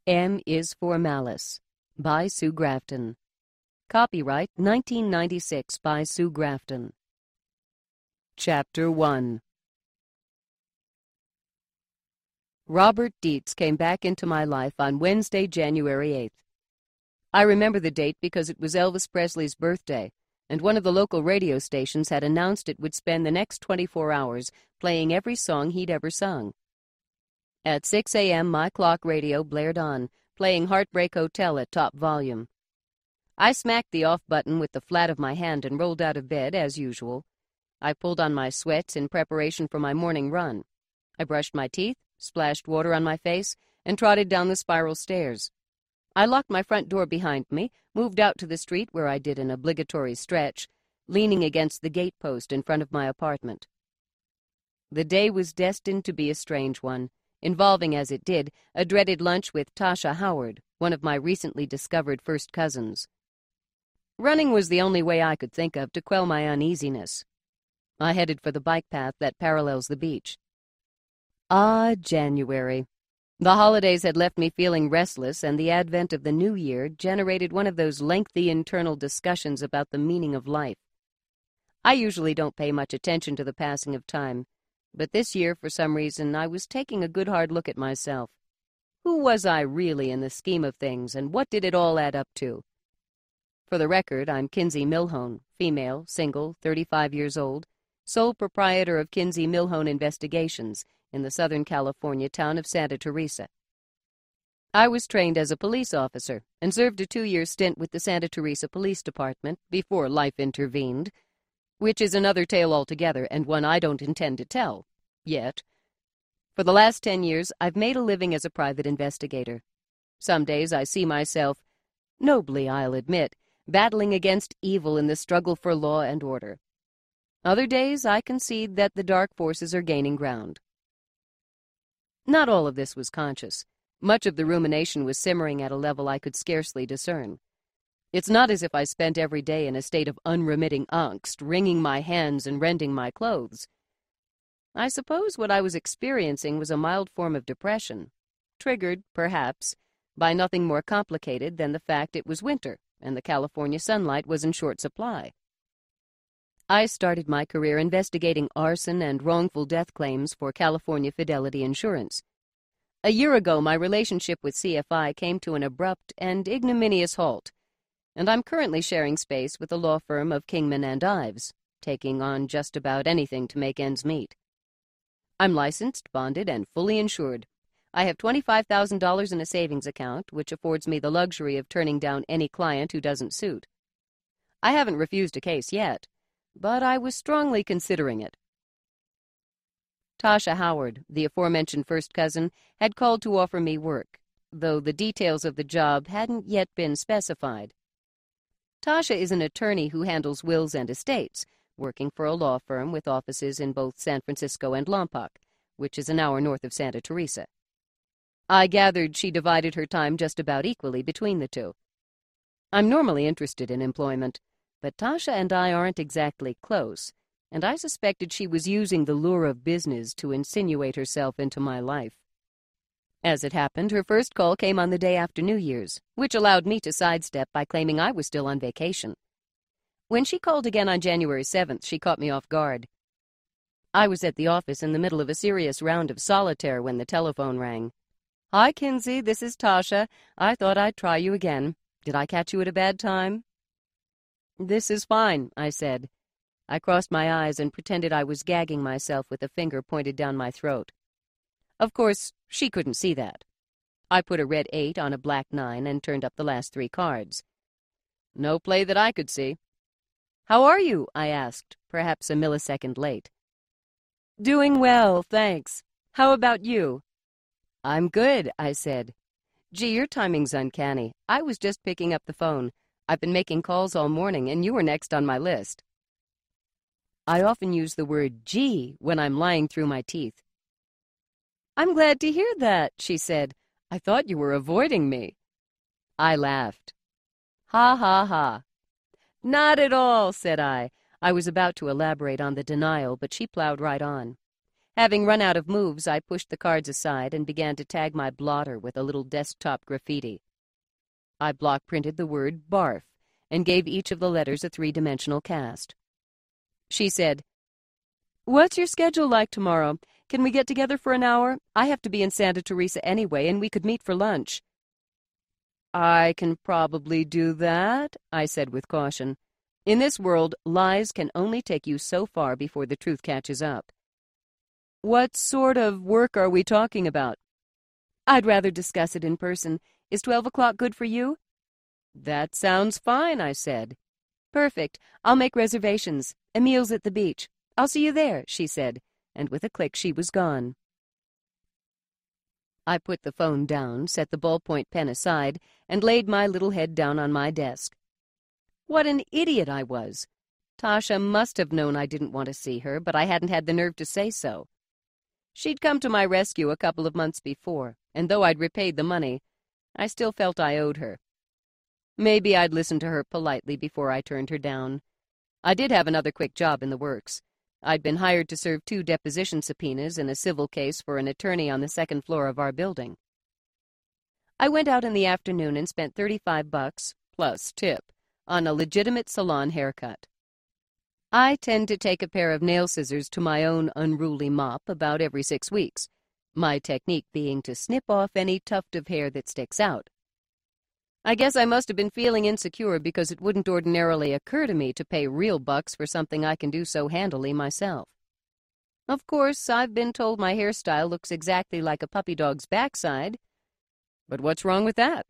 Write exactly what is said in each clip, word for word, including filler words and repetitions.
M is for Malice, by Sue Grafton. Copyright nineteen ninety-six by Sue Grafton. Chapter one. Robert Dietz came back into my life on Wednesday, January eighth. I remember the date because it was Elvis Presley's birthday, and one of the local radio stations had announced it would spend the next twenty-four hours playing every song he'd ever sung. At six a.m., my clock radio blared on, playing Heartbreak Hotel at top volume. I smacked the off button with the flat of my hand and rolled out of bed, as usual. I pulled on my sweats in preparation for my morning run. I brushed my teeth, splashed water on my face, and trotted down the spiral stairs. I locked my front door behind me, moved out to the street where I did an obligatory stretch, leaning against the gate post in front of my apartment. The day was destined to be a strange one, involving, as it did, a dreaded lunch with Tasha Howard, one of my recently discovered first cousins. Running was the only way I could think of to quell my uneasiness. I headed for the bike path that parallels the beach. Ah, January. The holidays had left me feeling restless, and the advent of the new year generated one of those lengthy internal discussions about the meaning of life. I usually don't pay much attention to the passing of time, but this year, for some reason, I was taking a good hard look at myself. Who was I really in the scheme of things, and what did it all add up to? For the record, I'm Kinsey Milhone, female, single, thirty-five years old, sole proprietor of Kinsey Milhone Investigations in the Southern California town of Santa Teresa. I was trained as a police officer and served a two-year stint with the Santa Teresa Police Department before life intervened, which is another tale altogether and one I don't intend to tell, yet. For the last ten years, I've made a living as a private investigator. Some days I see myself, nobly I'll admit, battling against evil in the struggle for law and order. Other days I concede that the dark forces are gaining ground. Not all of this was conscious. Much of the rumination was simmering at a level I could scarcely discern. It's not as if I spent every day in a state of unremitting angst, wringing my hands and rending my clothes. I suppose what I was experiencing was a mild form of depression, triggered, perhaps, by nothing more complicated than the fact it was winter and the California sunlight was in short supply. I started my career investigating arson and wrongful death claims for California Fidelity Insurance. A year ago, my relationship with C F I came to an abrupt and ignominious halt, and I'm currently sharing space with the law firm of Kingman and Ives, taking on just about anything to make ends meet. I'm licensed, bonded, and fully insured. I have twenty-five thousand dollars in a savings account, which affords me the luxury of turning down any client who doesn't suit. I haven't refused a case yet, but I was strongly considering it. Tasha Howard, the aforementioned first cousin, had called to offer me work, though the details of the job hadn't yet been specified. Tasha is an attorney who handles wills and estates, working for a law firm with offices in both San Francisco and Lompoc, which is an hour north of Santa Teresa. I gathered she divided her time just about equally between the two. I'm normally interested in employment, but Tasha and I aren't exactly close, and I suspected she was using the lure of business to insinuate herself into my life. As it happened, her first call came on the day after New Year's, which allowed me to sidestep by claiming I was still on vacation. When she called again on January seventh, she caught me off guard. I was at the office in the middle of a serious round of solitaire when the telephone rang. "Hi, Kinsey, this is Tasha. I thought I'd try you again. Did I catch you at a bad time?" "This is fine," I said. I crossed my eyes and pretended I was gagging myself with a finger pointed down my throat. Of course, she couldn't see that. I put a red eight on a black nine and turned up the last three cards. No play that I could see. "How are you?" I asked, perhaps a millisecond late. "Doing well, thanks. How about you?" "I'm good," I said. "Gee, your timing's uncanny. I was just picking up the phone. I've been making calls all morning, and you were next on my list." I often use the word gee when I'm lying through my teeth. "I'm glad to hear that," she said. "I thought you were avoiding me." I laughed. "Ha, ha, ha." "Not at all," said I. I was about to elaborate on the denial, but she plowed right on. Having run out of moves, I pushed the cards aside and began to tag my blotter with a little desktop graffiti. I block printed the word barf and gave each of the letters a three-dimensional cast. She said, "What's your schedule like tomorrow? Can we get together for an hour? I have to be in Santa Teresa anyway, and we could meet for lunch." "I can probably do that," I said with caution. In this world, lies can only take you so far before the truth catches up. "What sort of work are we talking about?" "I'd rather discuss it in person. Is twelve o'clock good for you?" "That sounds fine," I said. "Perfect. I'll make reservations. Emil's at the beach. I'll see you there," she said, and with a click she was gone. I put the phone down, set the ballpoint pen aside, and laid my little head down on my desk. What an idiot I was! Tasha must have known I didn't want to see her, but I hadn't had the nerve to say so. She'd come to my rescue a couple of months before, and though I'd repaid the money, I still felt I owed her. Maybe I'd listen to her politely before I turned her down. I did have another quick job in the works. I'd been hired to serve two deposition subpoenas in a civil case for an attorney on the second floor of our building. I went out in the afternoon and spent thirty-five bucks, plus tip, on a legitimate salon haircut. I tend to take a pair of nail scissors to my own unruly mop about every six weeks, my technique being to snip off any tuft of hair that sticks out. I guess I must have been feeling insecure because it wouldn't ordinarily occur to me to pay real bucks for something I can do so handily myself. Of course, I've been told my hairstyle looks exactly like a puppy dog's backside, but what's wrong with that?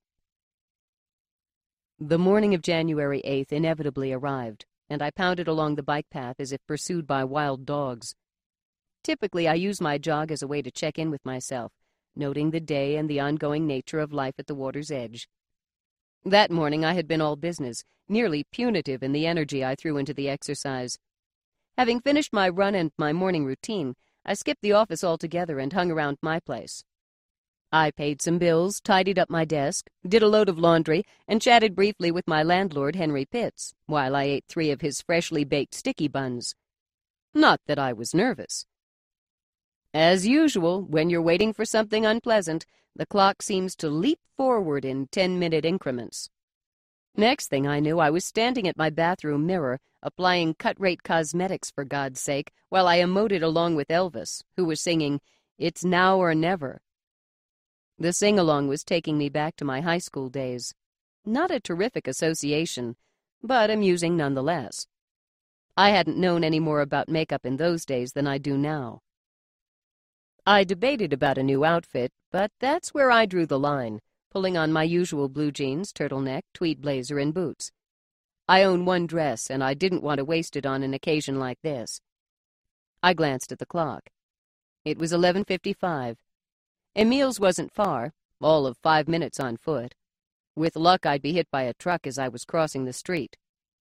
The morning of January eighth inevitably arrived, and I pounded along the bike path as if pursued by wild dogs. Typically, I use my jog as a way to check in with myself, noting the day and the ongoing nature of life at the water's edge. That morning I had been all business, nearly punitive in the energy I threw into the exercise. Having finished my run and my morning routine, I skipped the office altogether and hung around my place. I paid some bills, tidied up my desk, did a load of laundry, and chatted briefly with my landlord, Henry Pitts, while I ate three of his freshly baked sticky buns. Not that I was nervous. As usual, when you're waiting for something unpleasant, the clock seems to leap forward in ten-minute increments. Next thing I knew, I was standing at my bathroom mirror, applying cut-rate cosmetics for God's sake, while I emoted along with Elvis, who was singing, "It's Now or Never." The sing-along was taking me back to my high school days. Not a terrific association, but amusing nonetheless. I hadn't known any more about makeup in those days than I do now. I debated about a new outfit, but that's where I drew the line, pulling on my usual blue jeans, turtleneck, tweed blazer, and boots. I own one dress, and I didn't want to waste it on an occasion like this. I glanced at the clock. It was eleven fifty-five. Emil's wasn't far, all of five minutes on foot. With luck, I'd be hit by a truck as I was crossing the street.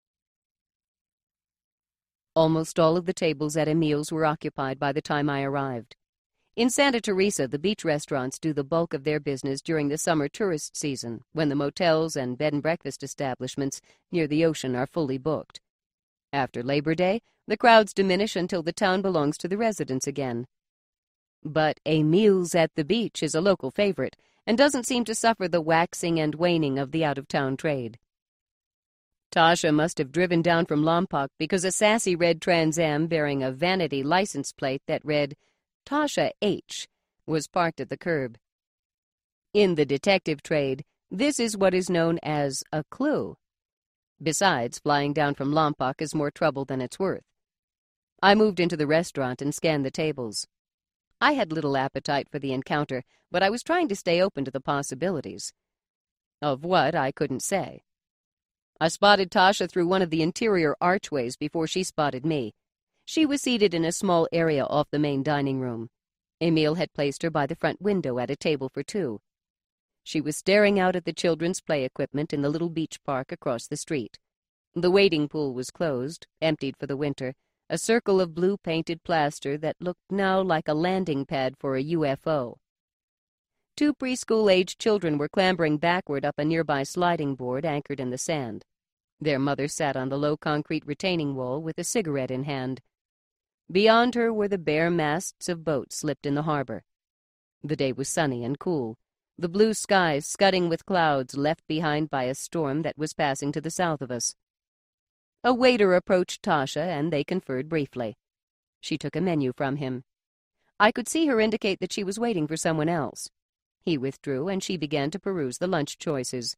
Almost all of the tables at Emil's were occupied by the time I arrived. In Santa Teresa, the beach restaurants do the bulk of their business during the summer tourist season, when the motels and bed and breakfast establishments near the ocean are fully booked. After Labor Day, the crowds diminish until the town belongs to the residents again. But Emil's at the beach is a local favorite, and doesn't seem to suffer the waxing and waning of the out-of-town trade. Tasha must have driven down from Lompoc because a sassy red Trans Am bearing a vanity license plate that read Tasha H. was parked at the curb. In the detective trade, this is what is known as a clue. Besides, flying down from Lompoc is more trouble than it's worth. I moved into the restaurant and scanned the tables. I had little appetite for the encounter, but I was trying to stay open to the possibilities. Of what, I couldn't say. I spotted Tasha through one of the interior archways before she spotted me. She was seated in a small area off the main dining room. Emil had placed her by the front window at a table for two. She was staring out at the children's play equipment in the little beach park across the street. The wading pool was closed, emptied for the winter, a circle of blue-painted plaster that looked now like a landing pad for a U F O. Two preschool-aged children were clambering backward up a nearby sliding board anchored in the sand. Their mother sat on the low concrete retaining wall with a cigarette in hand. Beyond her were the bare masts of boats slipped in the harbor. The day was sunny and cool, the blue skies scudding with clouds left behind by a storm that was passing to the south of us. A waiter approached Tasha, and they conferred briefly. She took a menu from him. I could see her indicate that she was waiting for someone else. He withdrew, and she began to peruse the lunch choices.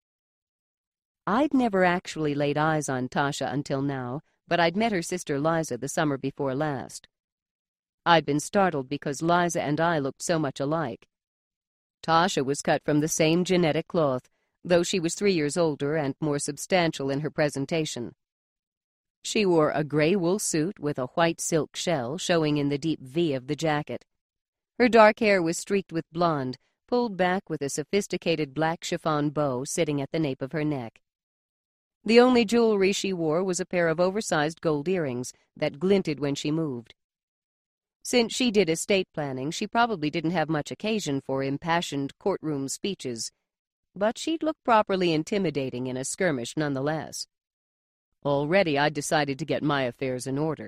I'd never actually laid eyes on Tasha until now, but I'd met her sister Liza the summer before last. I'd been startled because Liza and I looked so much alike. Tasha was cut from the same genetic cloth, though she was three years older and more substantial in her presentation. She wore a gray wool suit with a white silk shell showing in the deep V of the jacket. Her dark hair was streaked with blonde, pulled back with a sophisticated black chiffon bow sitting at the nape of her neck. The only jewelry she wore was a pair of oversized gold earrings that glinted when she moved. Since she did estate planning, she probably didn't have much occasion for impassioned courtroom speeches, but she'd look properly intimidating in a skirmish nonetheless. Already I'd decided to get my affairs in order.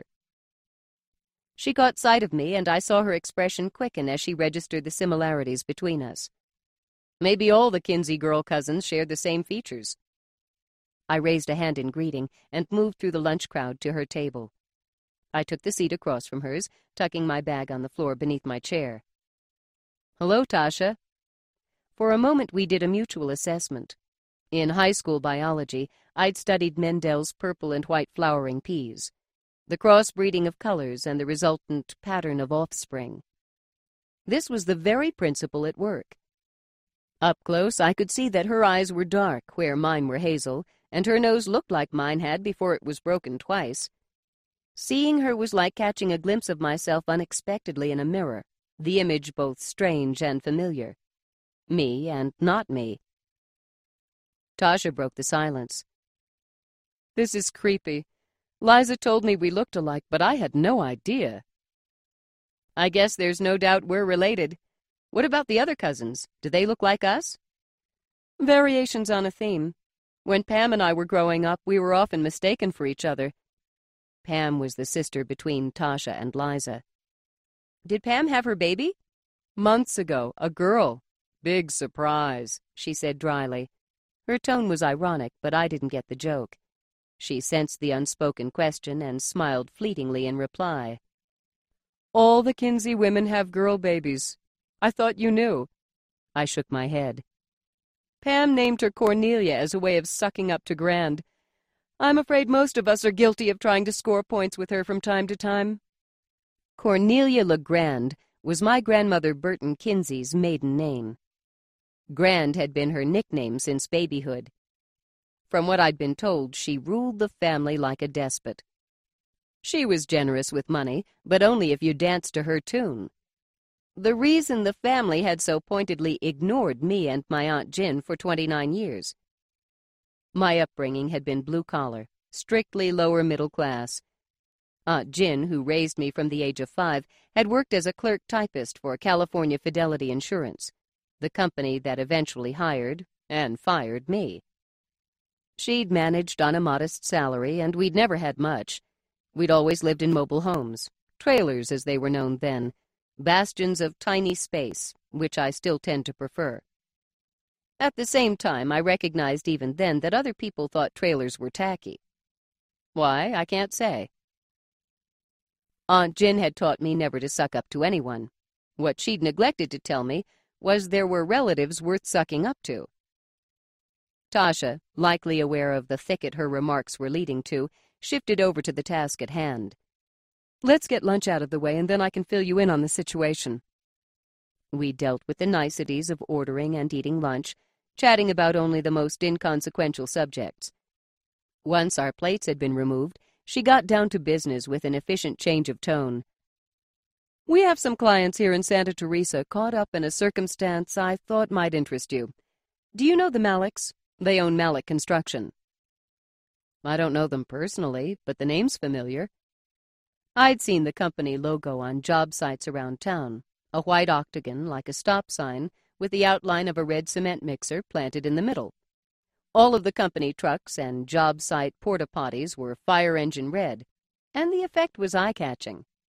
She caught sight of me, and I saw her expression quicken as she registered the similarities between us. Maybe all the Kinsey girl cousins shared the same features. I raised a hand in greeting and moved through the lunch crowd to her table. I took the seat across from hers, tucking my bag on the floor beneath my chair. "Hello, Tasha." For a moment we did a mutual assessment. In high school biology, I'd studied Mendel's purple and white flowering peas, the crossbreeding of colors and the resultant pattern of offspring. This was the very principle at work. Up close, I could see that her eyes were dark where mine were hazel, and her nose looked like mine had before it was broken twice. Seeing her was like catching a glimpse of myself unexpectedly in a mirror, the image both strange and familiar. Me and not me. Tasha broke the silence. "This is creepy. Liza told me we looked alike, but I had no idea." "I guess there's no doubt we're related. What about the other cousins? Do they look like us?" "Variations on a theme. When Pam and I were growing up, we were often mistaken for each other." Pam was the sister between Tasha and Liza. "Did Pam have her baby?" "Months ago, a girl. Big surprise," she said dryly. Her tone was ironic, but I didn't get the joke. She sensed the unspoken question and smiled fleetingly in reply. "All the Kinsey women have girl babies. I thought you knew." I shook my head. "Pam named her Cornelia as a way of sucking up to Grand. I'm afraid most of us are guilty of trying to score points with her from time to time." Cornelia LeGrand was my grandmother Burton Kinsey's maiden name. Grand had been her nickname since babyhood. From what I'd been told, she ruled the family like a despot. She was generous with money, but only if you danced to her tune. The reason the family had so pointedly ignored me and my Aunt Jin for twenty-nine years. My upbringing had been blue-collar, strictly lower middle class. Aunt Jin, who raised me from the age of five, had worked as a clerk typist for California Fidelity Insurance, the company that eventually hired and fired me. She'd managed on a modest salary, and we'd never had much. We'd always lived in mobile homes, trailers as they were known then, bastions of tiny space, which I still tend to prefer. At the same time, I recognized even then that other people thought trailers were tacky. Why, I can't say. Aunt Jin had taught me never to suck up to anyone. What she'd neglected to tell me was there were relatives worth sucking up to. Tasha, likely aware of the thicket her remarks were leading to, shifted over to the task at hand. "Let's get lunch out of the way, and then I can fill you in on the situation." We dealt with the niceties of ordering and eating lunch, chatting about only the most inconsequential subjects. Once our plates had been removed, she got down to business with an efficient change of tone. "We have some clients here in Santa Teresa caught up in a circumstance I thought might interest you. Do you know the Malicks? They own Malick Construction." "I don't know them personally, but the name's familiar." I'd seen the company logo on job sites around town, a white octagon like a stop sign with the outline of a red cement mixer planted in the middle. All of the company trucks and job site porta-potties were fire engine red, and the effect was eye-catching.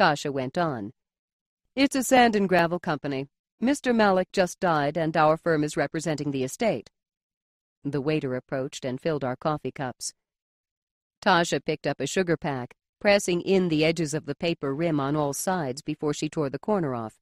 Tasha went on. It's a sand and gravel company. Mister Malik just died, and our firm is representing the estate. The waiter approached and filled our coffee cups. Tasha picked up a sugar pack, pressing in the edges of the paper rim on all sides before she tore the corner off.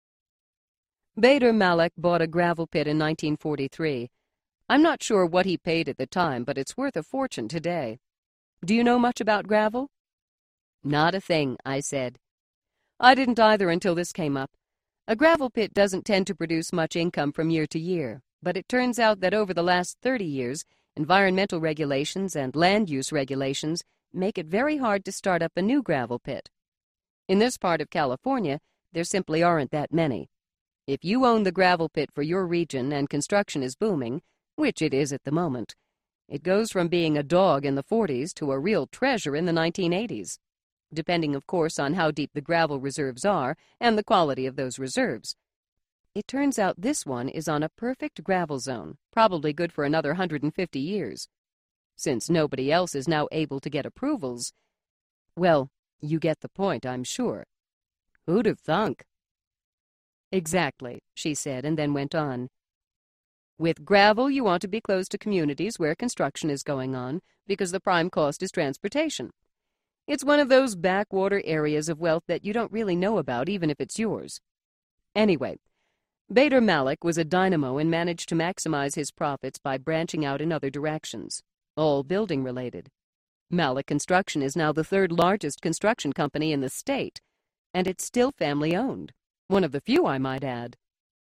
Bader Malik bought a gravel pit in nineteen forty-three. I'm not sure what he paid at the time, but it's worth a fortune today. Do you know much about gravel? Not a thing, I said. I didn't either until this came up. A gravel pit doesn't tend to produce much income from year to year, but it turns out that over the last thirty years, environmental regulations and land use regulations make it very hard to start up a new gravel pit. In this part of California, there simply aren't that many. If you own the gravel pit for your region and construction is booming, which it is at the moment, it goes from being a dog in the forties to a real treasure in the nineteen eighties, depending, of course, on how deep the gravel reserves are and the quality of those reserves. It turns out this one is on a perfect gravel zone, probably good for another one hundred fifty years. Since nobody else is now able to get approvals, well, you get the point, I'm sure. Who'd have thunk? Exactly, she said, and then went on. With gravel, you want to be close to communities where construction is going on, because the prime cost is transportation. It's one of those backwater areas of wealth that you don't really know about, even if it's yours. Anyway, Bader Malik was a dynamo and managed to maximize his profits by branching out in other directions, all building-related. Malik Construction is now the third largest construction company in the state, and it's still family-owned. One of the few, I might add.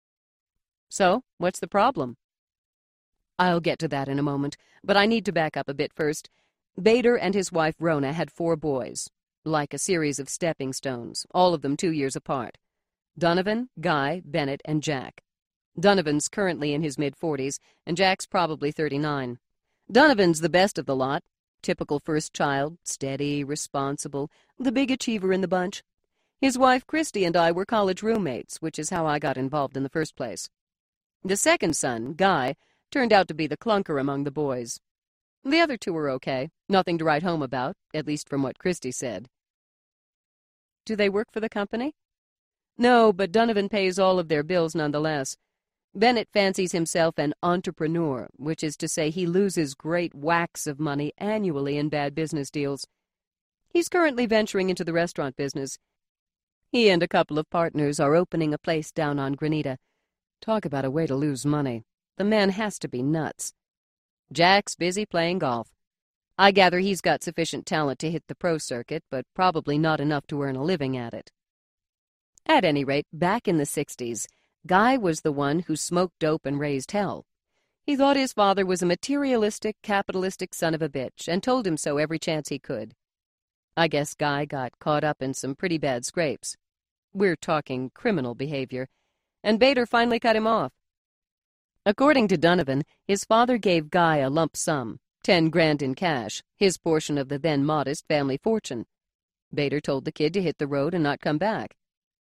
So, what's the problem? I'll get to that in a moment, but I need to back up a bit first. Bader and his wife Rona had four boys, like a series of stepping stones, all of them two years apart. Donovan, Guy, Bennett, and Jack. Donovan's currently in his mid-forties, and Jack's probably thirty-nine. Donovan's the best of the lot, typical first child, steady, responsible, the big achiever in the bunch. His wife Christy and I were college roommates, which is how I got involved in the first place. The second son, Guy, turned out to be the clunker among the boys. The other two were okay, nothing to write home about, at least from what Christy said. Do they work for the company? No, but Donovan pays all of their bills nonetheless. Bennett fancies himself an entrepreneur, which is to say he loses great whacks of money annually in bad business deals. He's currently venturing into the restaurant business. He and a couple of partners are opening a place down on Granita. Talk about a way to lose money. The man has to be nuts. Jack's busy playing golf. I gather he's got sufficient talent to hit the pro circuit, but probably not enough to earn a living at it. At any rate, back in the sixties, Guy was the one who smoked dope and raised hell. He thought his father was a materialistic, capitalistic son of a bitch, and told him so every chance he could. I guess Guy got caught up in some pretty bad scrapes. We're talking criminal behavior, and Bader finally cut him off. According to Donovan, his father gave Guy a lump sum, ten grand in cash, his portion of the then modest family fortune. Bader told the kid to hit the road and not come back.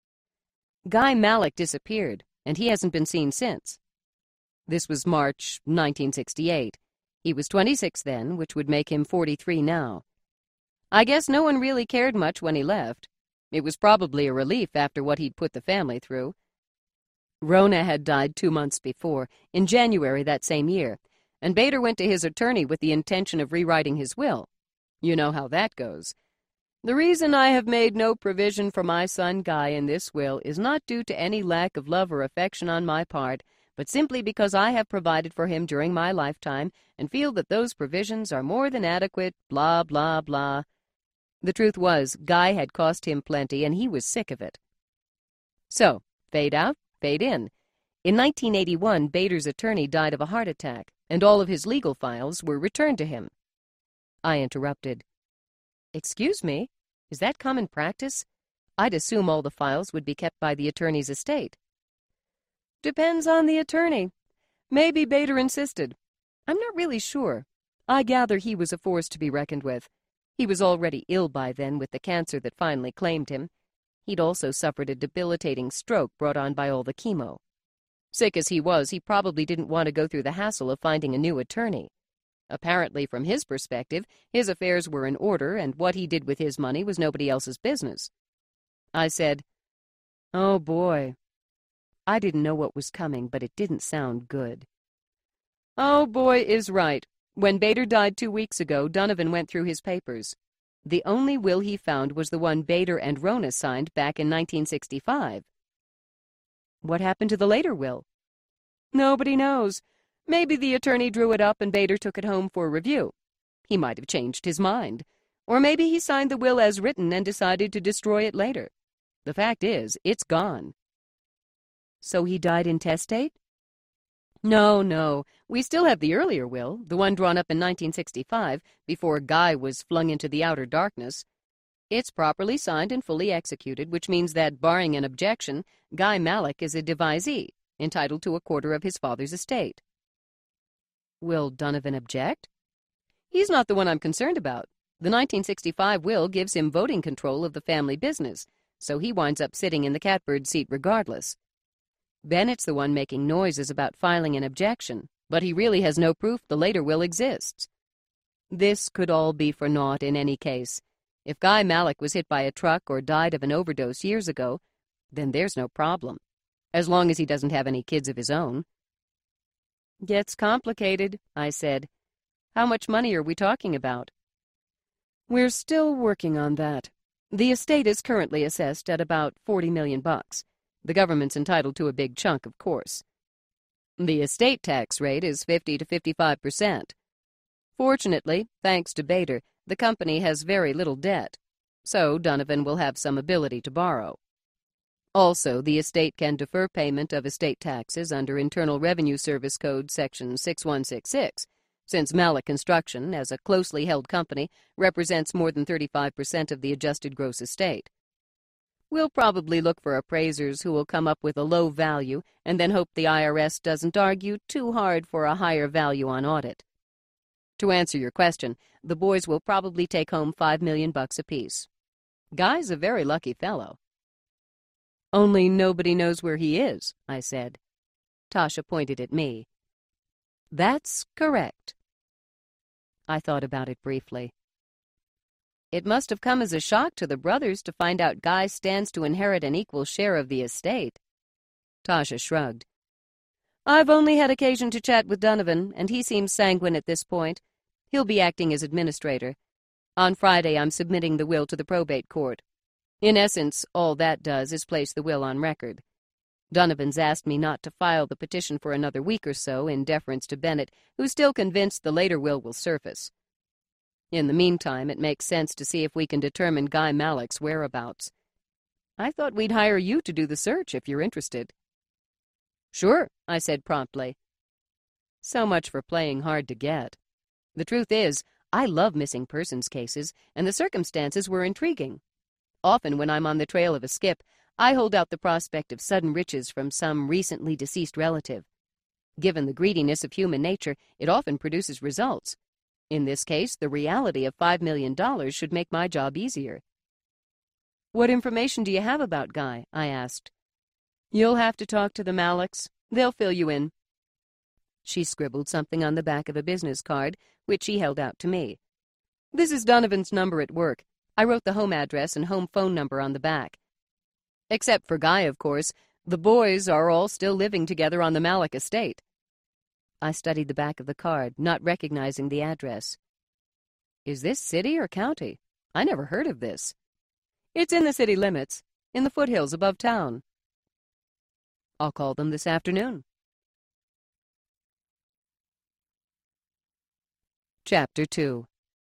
Guy Malik disappeared, and he hasn't been seen since. This was March nineteen sixty-eight. He was twenty-six then, which would make him forty-three now. I guess no one really cared much when he left. It was probably a relief after what he'd put the family through. Rona had died two months before, in January that same year, and Bader went to his attorney with the intention of rewriting his will. You know how that goes. The reason I have made no provision for my son Guy in this will is not due to any lack of love or affection on my part, but simply because I have provided for him during my lifetime and feel that those provisions are more than adequate, blah, blah, blah. The truth was, Guy had cost him plenty, and he was sick of it. So, fade out, fade in. In nineteen eighty-one, Bader's attorney died of a heart attack, and all of his legal files were returned to him. I interrupted. Excuse me, is that common practice? I'd assume all the files would be kept by the attorney's estate. Depends on the attorney. Maybe Bader insisted. I'm not really sure. I gather he was a force to be reckoned with. He was already ill by then with the cancer that finally claimed him. He'd also suffered a debilitating stroke brought on by all the chemo. Sick as he was, he probably didn't want to go through the hassle of finding a new attorney. Apparently, from his perspective, his affairs were in order, and what he did with his money was nobody else's business. I said, "Oh, boy." I didn't know what was coming, but it didn't sound good. "Oh, boy" is right. When Bader died two weeks ago, Donovan went through his papers. The only will he found was the one Bader and Rona signed back in nineteen sixty-five. What happened to the later will? Nobody knows. Maybe the attorney drew it up and Bader took it home for review. He might have changed his mind. Or maybe he signed the will as written and decided to destroy it later. The fact is, it's gone. So he died intestate? No, no. We still have the earlier will, the one drawn up in nineteen sixty-five, before Guy was flung into the outer darkness. It's properly signed and fully executed, which means that, barring an objection, Guy Malick is a devisee, entitled to a quarter of his father's estate. Will Donovan object? He's not the one I'm concerned about. The nineteen sixty-five will gives him voting control of the family business, so he winds up sitting in the catbird seat regardless. Bennett's the one making noises about filing an objection, but he really has no proof the later will exists. This could all be for naught in any case. If Guy Malick was hit by a truck or died of an overdose years ago, then there's no problem, as long as he doesn't have any kids of his own. Gets complicated, I said. How much money are we talking about? We're still working on that. The estate is currently assessed at about forty million bucks. The government's entitled to a big chunk, of course. The estate tax rate is fifty to fifty-five percent. Fortunately, thanks to Bader, the company has very little debt, so Donovan will have some ability to borrow. Also, the estate can defer payment of estate taxes under Internal Revenue Service Code Section six one six six, since Malick Construction, as a closely held company, represents more than thirty-five percent of the adjusted gross estate. We'll probably look for appraisers who will come up with a low value and then hope the I R S doesn't argue too hard for a higher value on audit. To answer your question, the boys will probably take home five million bucks apiece. Guy's a very lucky fellow. Only nobody knows where he is, I said. Tasha pointed at me. That's correct. I thought about it briefly. It must have come as a shock to the brothers to find out Guy stands to inherit an equal share of the estate. Tasha shrugged. I've only had occasion to chat with Donovan, and he seems sanguine at this point. He'll be acting as administrator. On Friday, I'm submitting the will to the probate court. In essence, all that does is place the will on record. Donovan's asked me not to file the petition for another week or so, in deference to Bennett, who's still convinced the later will will surface. In the meantime, it makes sense to see if we can determine Guy Malick's whereabouts. I thought we'd hire you to do the search if you're interested. Sure, I said promptly. So much for playing hard to get. The truth is, I love missing persons cases, and the circumstances were intriguing. Often when I'm on the trail of a skip, I hold out the prospect of sudden riches from some recently deceased relative. Given the greediness of human nature, it often produces results. In this case, the reality of five million dollars should make my job easier. What information do you have about Guy? I asked. You'll have to talk to the Malicks. They'll fill you in. She scribbled something on the back of a business card, which she held out to me. This is Donovan's number at work. I wrote the home address and home phone number on the back. Except for Guy, of course. The boys are all still living together on the Malick estate. I studied the back of the card, not recognizing the address. Is this city or county? I never heard of this. It's in the city limits, in the foothills above town. I'll call them this afternoon. Chapter two.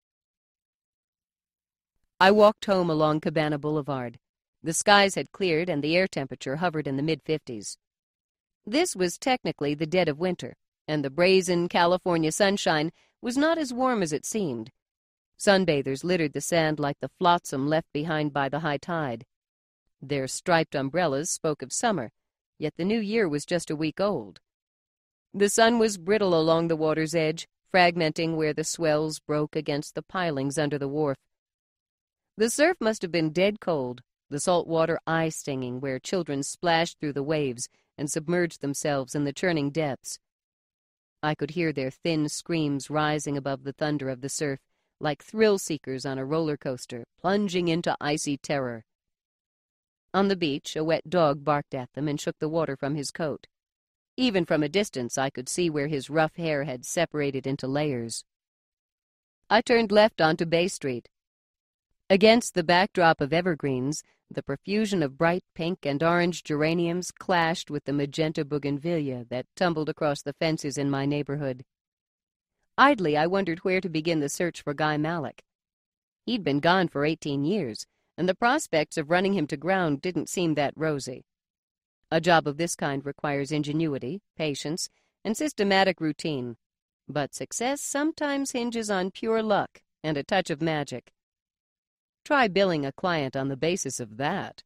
I walked home along Cabana Boulevard. The skies had cleared and the air temperature hovered in the mid-fifties. This was technically the dead of winter, and the brazen California sunshine was not as warm as it seemed. Sunbathers littered the sand like the flotsam left behind by the high tide. Their striped umbrellas spoke of summer, yet the new year was just a week old. The sun was brittle along the water's edge, fragmenting where the swells broke against the pilings under the wharf. The surf must have been dead cold, the salt water eye-stinging where children splashed through the waves and submerged themselves in the churning depths. I could hear their thin screams rising above the thunder of the surf, like thrill-seekers on a roller coaster, plunging into icy terror. On the beach, a wet dog barked at them and shook the water from his coat. Even from a distance, I could see where his rough hair had separated into layers. I turned left onto Bay Street. Against the backdrop of evergreens, the profusion of bright pink and orange geraniums clashed with the magenta bougainvillea that tumbled across the fences in my neighborhood. Idly, I wondered where to begin the search for Guy Malick. He'd been gone for eighteen years, and the prospects of running him to ground didn't seem that rosy. A job of this kind requires ingenuity, patience, and systematic routine, but success sometimes hinges on pure luck and a touch of magic. Try billing a client on the basis of that.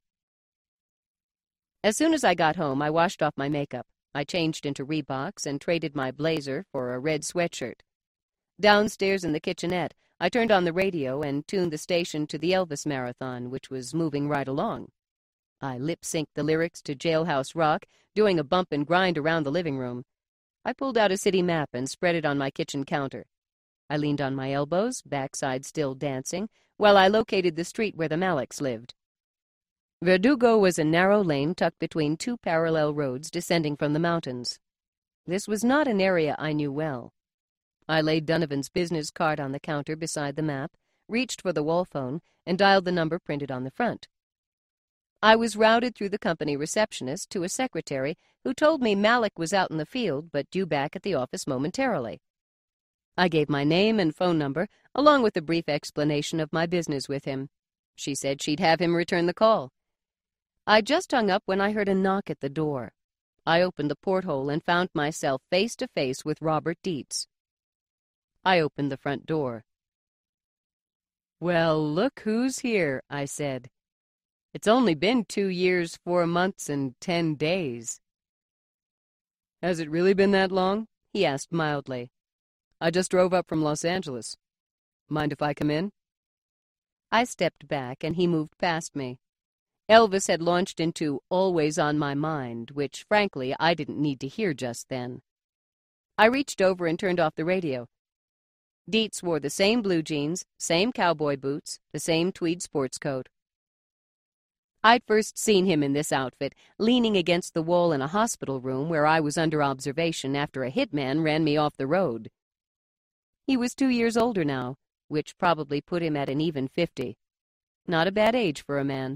As soon as I got home, I washed off my makeup. I changed into Reeboks and traded my blazer for a red sweatshirt. Downstairs in the kitchenette, I turned on the radio and tuned the station to the Elvis Marathon, which was moving right along. I lip-synced the lyrics to Jailhouse Rock, doing a bump and grind around the living room. I pulled out a city map and spread it on my kitchen counter. I leaned on my elbows, backside still dancing, while I located the street where the Malicks lived. Verdugo was a narrow lane tucked between two parallel roads descending from the mountains. This was not an area I knew well. I laid Donovan's business card on the counter beside the map, reached for the wall phone, and dialed the number printed on the front. I was routed through the company receptionist to a secretary who told me Malick was out in the field but due back at the office momentarily. I gave my name and phone number, along with a brief explanation of my business with him. She said she'd have him return the call. I just hung up when I heard a knock at the door. I opened the porthole and found myself face to face with Robert Dietz. I opened the front door. "Well, look who's here," I said. "It's only been two years, four months, and ten days." "Has it really been that long?" he asked mildly. "I just drove up from Los Angeles. Mind if I come in?" I stepped back, and he moved past me. Elvis had launched into Always on My Mind, which, frankly, I didn't need to hear just then. I reached over and turned off the radio. Dietz wore the same blue jeans, same cowboy boots, the same tweed sports coat. I'd first seen him in this outfit, leaning against the wall in a hospital room where I was under observation after a hitman ran me off the road. He was two years older now, which probably put him at an even fifty. Not a bad age for a man.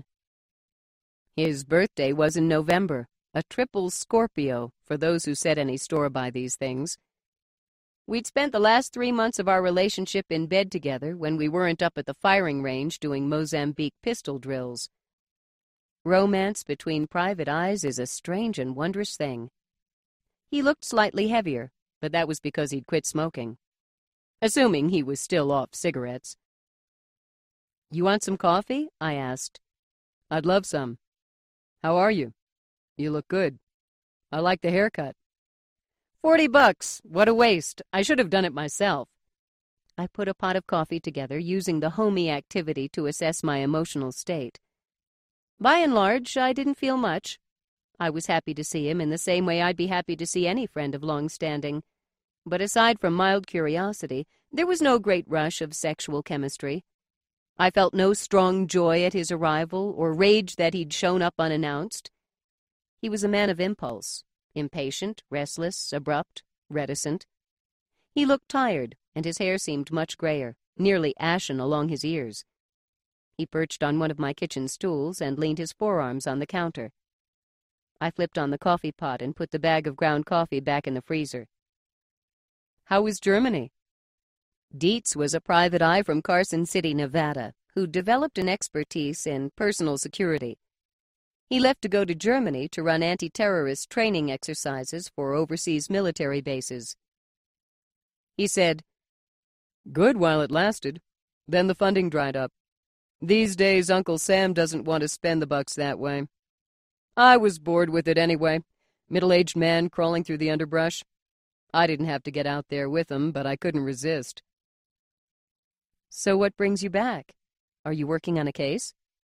His birthday was in November, a triple Scorpio, for those who set any store by these things. We'd spent the last three months of our relationship in bed together when we weren't up at the firing range doing Mozambique pistol drills. Romance between private eyes is a strange and wondrous thing. He looked slightly heavier, but that was because he'd quit smoking. Assuming he was still off cigarettes. "You want some coffee?" I asked. "I'd love some. How are you? You look good. I like the haircut." Forty bucks. What a waste. I should have done it myself." I put a pot of coffee together, using the homey activity to assess my emotional state. By and large, I didn't feel much. I was happy to see him in the same way I'd be happy to see any friend of long standing. But aside from mild curiosity, there was no great rush of sexual chemistry. I felt no strong joy at his arrival or rage that he'd shown up unannounced. He was a man of impulse, impatient, restless, abrupt, reticent. He looked tired, and his hair seemed much grayer, nearly ashen along his ears. He perched on one of my kitchen stools and leaned his forearms on the counter. I flipped on the coffee pot and put the bag of ground coffee back in the freezer. "How was Germany?" Dietz was a private eye from Carson City, Nevada, who developed an expertise in personal security. He left to go to Germany to run anti-terrorist training exercises for overseas military bases. He said, "Good while it lasted. Then the funding dried up. These days, Uncle Sam doesn't want to spend the bucks that way. I was bored with it anyway. Middle-aged man crawling through the underbrush. I didn't have to get out there with him, but I couldn't resist." "So what brings you back? Are you working on a case?"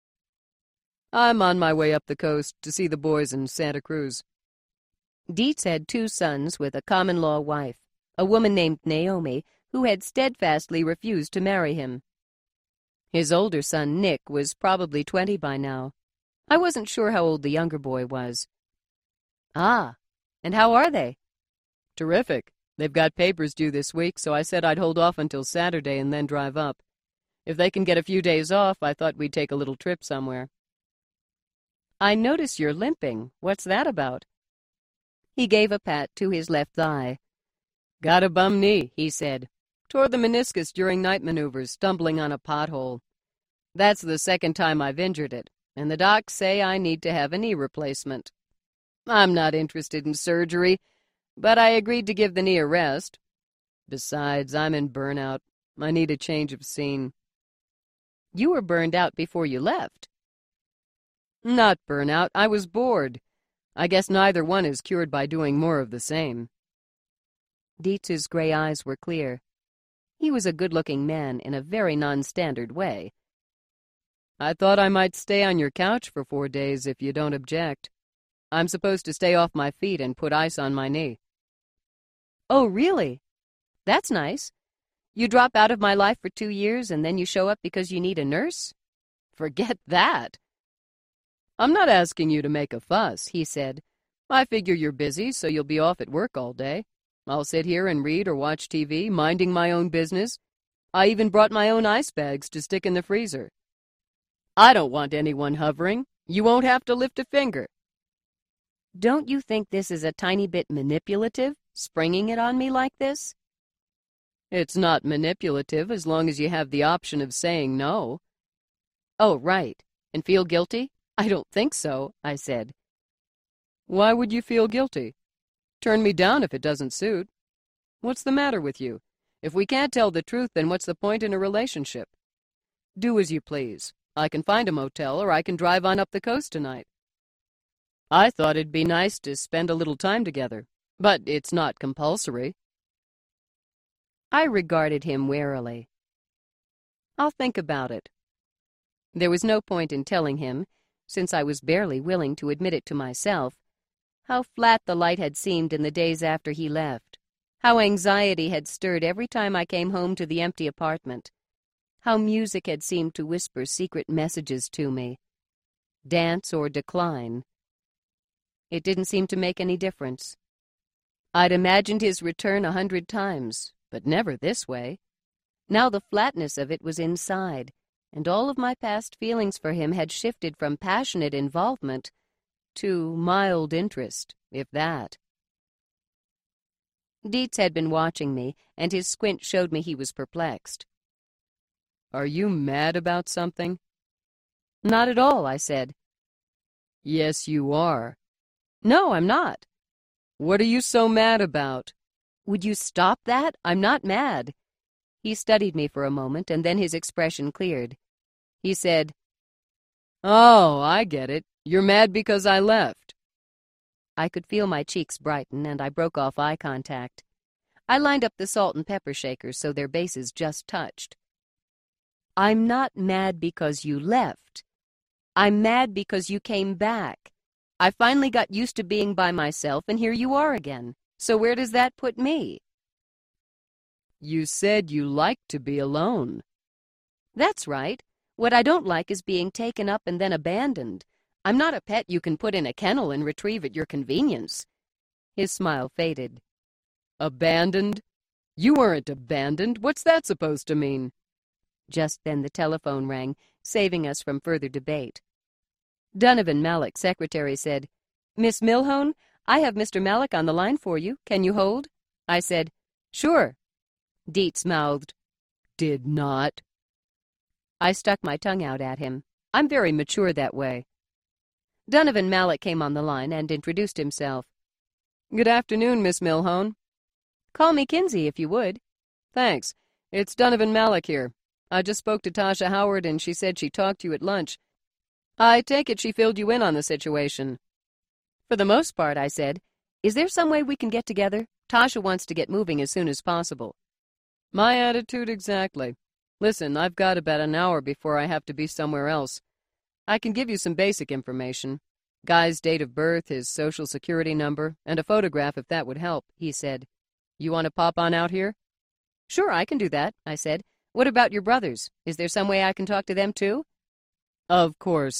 "I'm on my way up the coast to see the boys in Santa Cruz." Dietz had two sons with a common-law wife, a woman named Naomi, who had steadfastly refused to marry him. His older son, Nick, was probably twenty by now. I wasn't sure how old the younger boy was. Ah, and how are they? Terrific. They've got papers due this week, so I said I'd hold off until Saturday and then drive up. If they can get a few days off, I thought we'd take a little trip somewhere. I notice you're limping. What's that about? He gave a pat to his left thigh. Got a bum knee, he said. Tore the meniscus during night maneuvers, stumbling on a pothole. That's the second time I've injured it, and the docs say I need to have a knee replacement. I'm not interested in surgery, but I agreed to give the knee a rest. Besides, I'm in burnout. I need a change of scene. You were burned out before you left. Not burnout. I was bored. I guess neither one is cured by doing more of the same. Dietz's gray eyes were clear. He was a good-looking man in a very non-standard way. I thought I might stay on your couch for four days if you don't object. I'm supposed to stay off my feet and put ice on my knee. Oh, really? That's nice. You drop out of my life for two years and then you show up because you need a nurse? Forget that. I'm not asking you to make a fuss, he said. I figure you're busy, so you'll be off at work all day. I'll sit here and read or watch T V, minding my own business. I even brought my own ice bags to stick in the freezer. I don't want anyone hovering. You won't have to lift a finger. Don't you think this is a tiny bit manipulative, springing it on me like this? It's not manipulative as long as you have the option of saying no. Oh, right. And feel guilty? I don't think so, I said. Why would you feel guilty? Turn me down if it doesn't suit. What's the matter with you? If we can't tell the truth, then what's the point in a relationship? Do as you please. I can find a motel or I can drive on up the coast tonight. I thought it'd be nice to spend a little time together, but it's not compulsory. I regarded him warily. I'll think about it. There was no point in telling him, since I was barely willing to admit it to myself, how flat the light had seemed in the days after he left, how anxiety had stirred every time I came home to the empty apartment, how music had seemed to whisper secret messages to me. Dance or decline. It didn't seem to make any difference. I'd imagined his return a hundred times, but never this way. Now the flatness of it was inside, and all of my past feelings for him had shifted from passionate involvement to mild interest, if that. Dietz had been watching me, and his squint showed me he was perplexed. Are you mad about something? Not at all, I said. Yes, you are. No, I'm not. What are you so mad about? Would you stop that? I'm not mad. He studied me for a moment, and then his expression cleared. He said, Oh, I get it. You're mad because I left. I could feel my cheeks brighten, and I broke off eye contact. I lined up the salt and pepper shakers so their bases just touched. I'm not mad because you left. I'm mad because you came back. I finally got used to being by myself, and here you are again. So where does that put me? You said you liked to be alone. That's right. What I don't like is being taken up and then abandoned. I'm not a pet you can put in a kennel and retrieve at your convenience. His smile faded. Abandoned? You weren't abandoned. What's that supposed to mean? Just then the telephone rang, saving us from further debate. Donovan Mallock, secretary, said, Miss Milhone, I have Mister Mallock on the line for you. Can you hold? I said, Sure. Dietz mouthed, Did not. I stuck my tongue out at him. I'm very mature that way. Donovan Mallock came on the line and introduced himself. Good afternoon, Miss Milhone. Call me Kinsey, if you would. Thanks. It's Donovan Mallock here. I just spoke to Tasha Howard, and she said she talked to you at lunch. I take it she filled you in on the situation. For the most part, I said. Is there some way we can get together? Tasha wants to get moving as soon as possible. My attitude exactly. Listen, I've got about an hour before I have to be somewhere else. I can give you some basic information. Guy's date of birth, his social security number, and a photograph if that would help, he said. You want to pop on out here? Sure, I can do that, I said. What about your brothers? Is there some way I can talk to them too? Of course.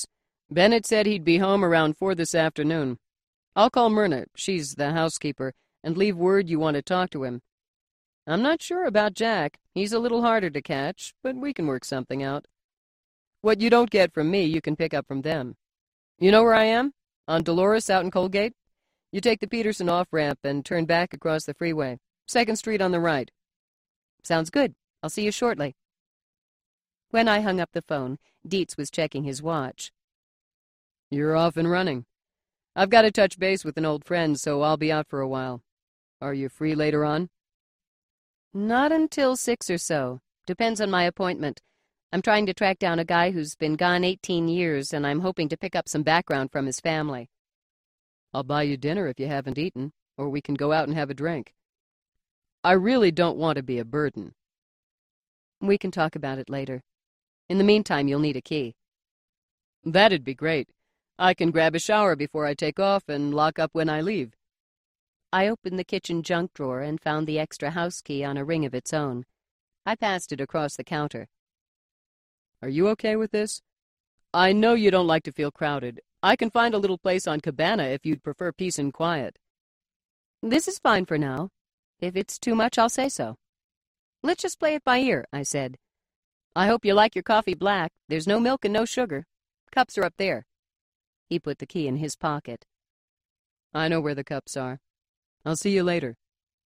Bennett said he'd be home around four this afternoon. I'll call Myrna, she's the housekeeper, and leave word you want to talk to him. I'm not sure about Jack. He's a little harder to catch, but we can work something out. What you don't get from me, you can pick up from them. You know where I am? On Dolores out in Colgate? You take the Peterson off-ramp and turn back across the freeway. Second Street on the right. Sounds good. I'll see you shortly. When I hung up the phone, Dietz was checking his watch. You're off and running. I've got to touch base with an old friend, so I'll be out for a while. Are you free later on? Not until six or so. Depends on my appointment. I'm trying to track down a guy who's been gone eighteen years, and I'm hoping to pick up some background from his family. I'll buy you dinner if you haven't eaten, or we can go out and have a drink. I really don't want to be a burden. We can talk about it later. In the meantime, you'll need a key. That'd be great. I can grab a shower before I take off and lock up when I leave. I opened the kitchen junk drawer and found the extra house key on a ring of its own. I passed it across the counter. Are you okay with this? I know you don't like to feel crowded. I can find a little place on Cabana if you'd prefer peace and quiet. This is fine for now. If it's too much, I'll say so. Let's just play it by ear, I said. I hope you like your coffee black. There's no milk and no sugar. Cups are up there. He put the key in his pocket. I know where the cups are. I'll see you later.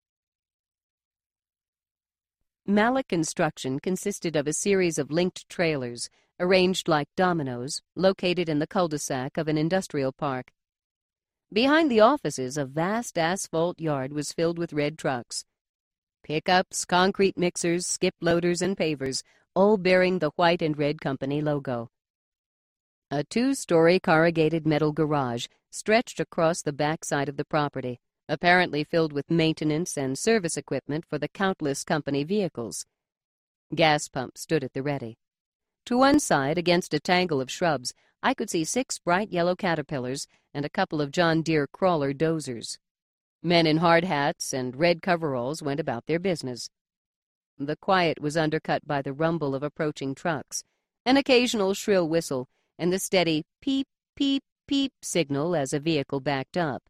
Malik Construction consisted of a series of linked trailers, arranged like dominoes, located in the cul-de-sac of an industrial park. Behind the offices, a vast asphalt yard was filled with red trucks. Pickups, concrete mixers, skip loaders, and pavers, all bearing the white and red company logo. A two-story corrugated metal garage stretched across the back side of the property, apparently filled with maintenance and service equipment for the countless company vehicles. Gas pumps stood at the ready. To one side, against a tangle of shrubs, I could see six bright yellow caterpillars and a couple of John Deere crawler dozers. Men in hard hats and red coveralls went about their business. The quiet was undercut by the rumble of approaching trucks, an occasional shrill whistle, and the steady peep, peep, peep signal as a vehicle backed up.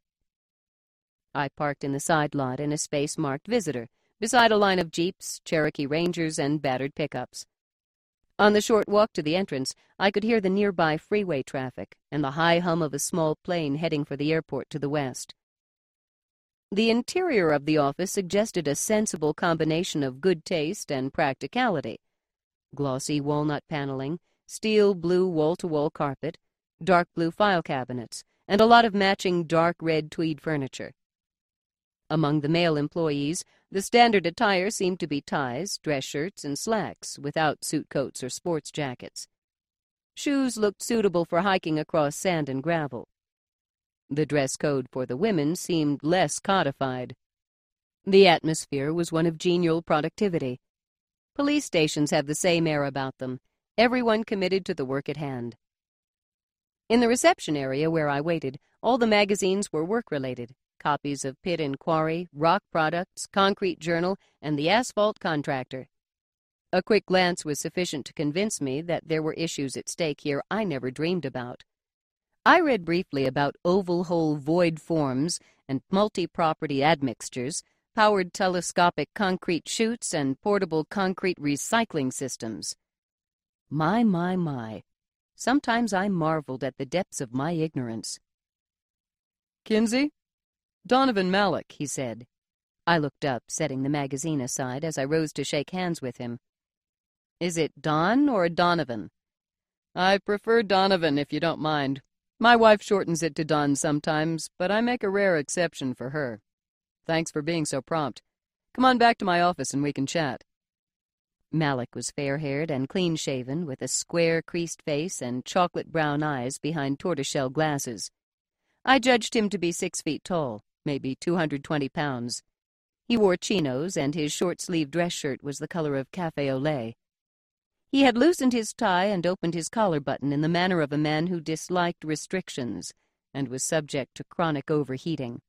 I parked in the side lot in a space marked visitor, beside a line of Jeeps, Cherokee Rangers, and battered pickups. On the short walk to the entrance, I could hear the nearby freeway traffic and the high hum of a small plane heading for the airport to the west. The interior of the office suggested a sensible combination of good taste and practicality. Glossy walnut paneling, steel blue wall-to-wall carpet, dark blue file cabinets, and a lot of matching dark red tweed furniture. Among the male employees, the standard attire seemed to be ties, dress shirts, and slacks, without suit coats or sports jackets. Shoes looked suitable for hiking across sand and gravel. The dress code for the women seemed less codified. The atmosphere was one of genial productivity. Police stations have the same air about them, everyone committed to the work at hand. In the reception area where I waited, all the magazines were work-related. Copies of Pit and Quarry, Rock Products, Concrete Journal, and The Asphalt Contractor. A quick glance was sufficient to convince me that there were issues at stake here I never dreamed about. I read briefly about oval-hole void forms and multi-property admixtures, powered telescopic concrete chutes, and portable concrete recycling systems. My, my, my. Sometimes I marveled at the depths of my ignorance. Kinsey? Donovan Malik, he said. I looked up, setting the magazine aside as I rose to shake hands with him. Is it Don or Donovan? I prefer Donovan, if you don't mind. My wife shortens it to Don sometimes, but I make a rare exception for her. Thanks for being so prompt. Come on back to my office and we can chat. Malik was fair-haired and clean-shaven, with a square, creased face and chocolate-brown eyes behind tortoiseshell glasses. I judged him to be six feet tall, maybe two hundred twenty pounds. He wore chinos, and his short-sleeved dress shirt was the color of cafe au lait. He had loosened his tie and opened his collar button in the manner of a man who disliked restrictions and was subject to chronic overheating.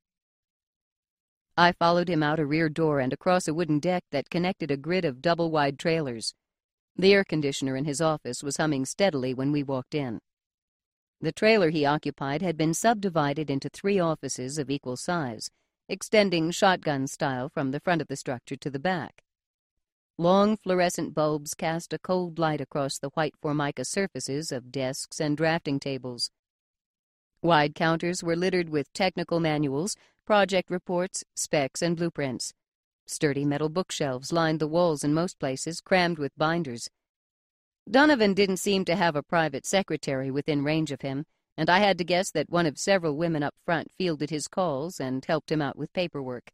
I followed him out a rear door and across a wooden deck that connected a grid of double-wide trailers. The air conditioner in his office was humming steadily when we walked in. The trailer he occupied had been subdivided into three offices of equal size, extending shotgun style from the front of the structure to the back. Long fluorescent bulbs cast a cold light across the white formica surfaces of desks and drafting tables. Wide counters were littered with technical manuals, project reports, specs, and blueprints. Sturdy metal bookshelves lined the walls in most places, crammed with binders. Donovan didn't seem to have a private secretary within range of him, and I had to guess that one of several women up front fielded his calls and helped him out with paperwork.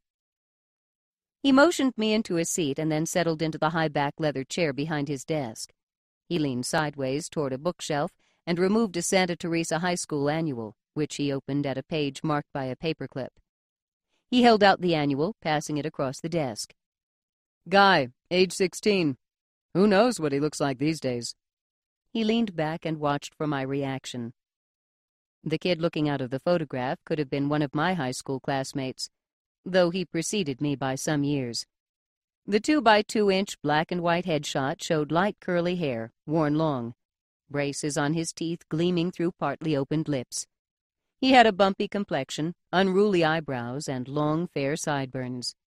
He motioned me into a seat and then settled into the high-back leather chair behind his desk. He leaned sideways toward a bookshelf and removed a Santa Teresa High School annual, which he opened at a page marked by a paperclip. He held out the annual, passing it across the desk. "Guy, age sixteen. Who knows what he looks like these days?" He leaned back and watched for my reaction. The kid looking out of the photograph could have been one of my high school classmates, though he preceded me by some years. The two-by-two-inch black-and-white headshot showed light curly hair, worn long, braces on his teeth gleaming through partly opened lips. He had a bumpy complexion, unruly eyebrows, and long, fair sideburns.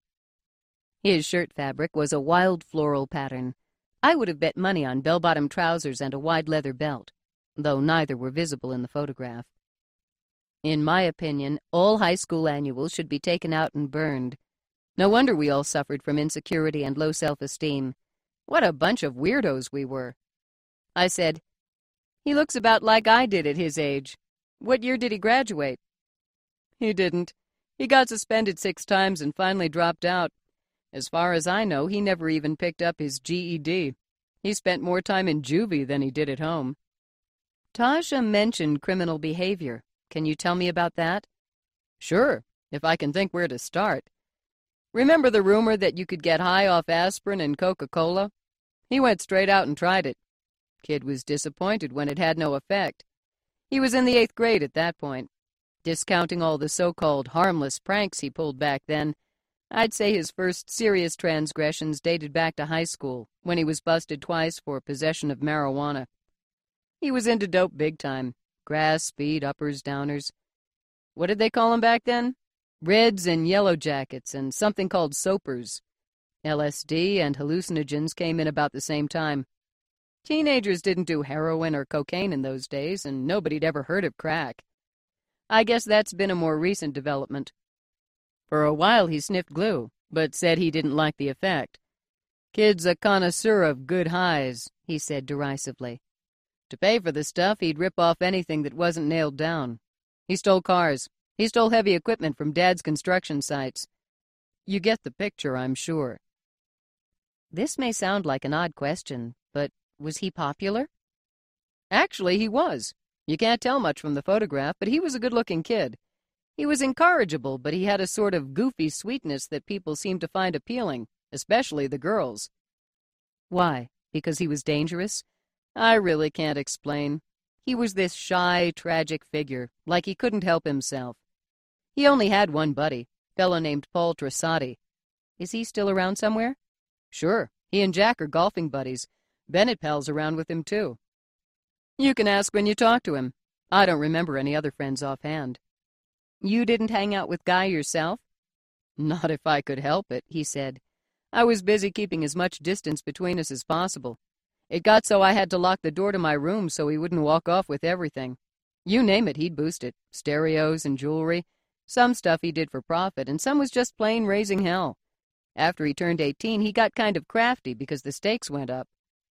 His shirt fabric was a wild floral pattern. I would have bet money on bell-bottom trousers and a wide leather belt, though neither were visible in the photograph. In my opinion, all high school annuals should be taken out and burned. No wonder we all suffered from insecurity and low self-esteem. What a bunch of weirdos we were. I said, "He looks about like I did at his age. What year did he graduate?" "He didn't. He got suspended six times and finally dropped out. As far as I know, he never even picked up his G E D. He spent more time in juvie than he did at home." Tasha mentioned criminal behavior. Can you tell me about that? Sure, if I can think where to start. Remember the rumor that you could get high off aspirin and Coca-Cola? He went straight out and tried it. Kid was disappointed when it had no effect. He was in the eighth grade at that point. Discounting all the so-called harmless pranks he pulled back then, I'd say his first serious transgressions dated back to high school, when he was busted twice for possession of marijuana. He was into dope big time. Grass, speed, uppers, downers. What did they call them back then? Reds and yellow jackets and something called soapers. L S D and hallucinogens came in about the same time. Teenagers didn't do heroin or cocaine in those days, and nobody'd ever heard of crack. I guess that's been a more recent development. For a while he sniffed glue, but said he didn't like the effect. "Kid's a connoisseur of good highs," he said derisively. To pay for the stuff, he'd rip off anything that wasn't nailed down. He stole cars. He stole heavy equipment from Dad's construction sites. You get the picture, I'm sure. This may sound like an odd question, but was he popular? Actually, he was. You can't tell much from the photograph, but he was a good-looking kid. He was incorrigible, but he had a sort of goofy sweetness that people seemed to find appealing, especially the girls. Why? Because he was dangerous? I really can't explain. He was this shy, tragic figure, like he couldn't help himself. He only had one buddy, a fellow named Paul Trasati. Is he still around somewhere? Sure, he and Jack are golfing buddies. Bennett pals around with him, too. You can ask when you talk to him. I don't remember any other friends offhand. You didn't hang out with Guy yourself? Not if I could help it, he said. I was busy keeping as much distance between us as possible. It got so I had to lock the door to my room so he wouldn't walk off with everything. You name it, he'd boost it. Stereos and jewelry. Some stuff he did for profit, and some was just plain raising hell. After he turned eighteen, he got kind of crafty because the stakes went up.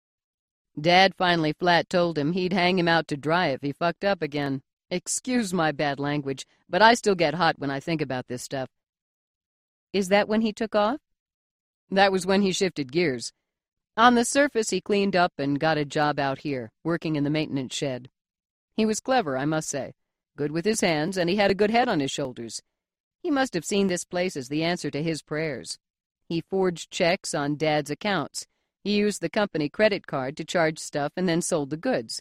Dad finally flat told him he'd hang him out to dry if he fucked up again. Excuse my bad language, but I still get hot when I think about this stuff. Is that when he took off? That was when he shifted gears. On the surface, he cleaned up and got a job out here, working in the maintenance shed. He was clever, I must say. Good with his hands, and he had a good head on his shoulders. He must have seen this place as the answer to his prayers. He forged checks on Dad's accounts. He used the company credit card to charge stuff and then sold the goods.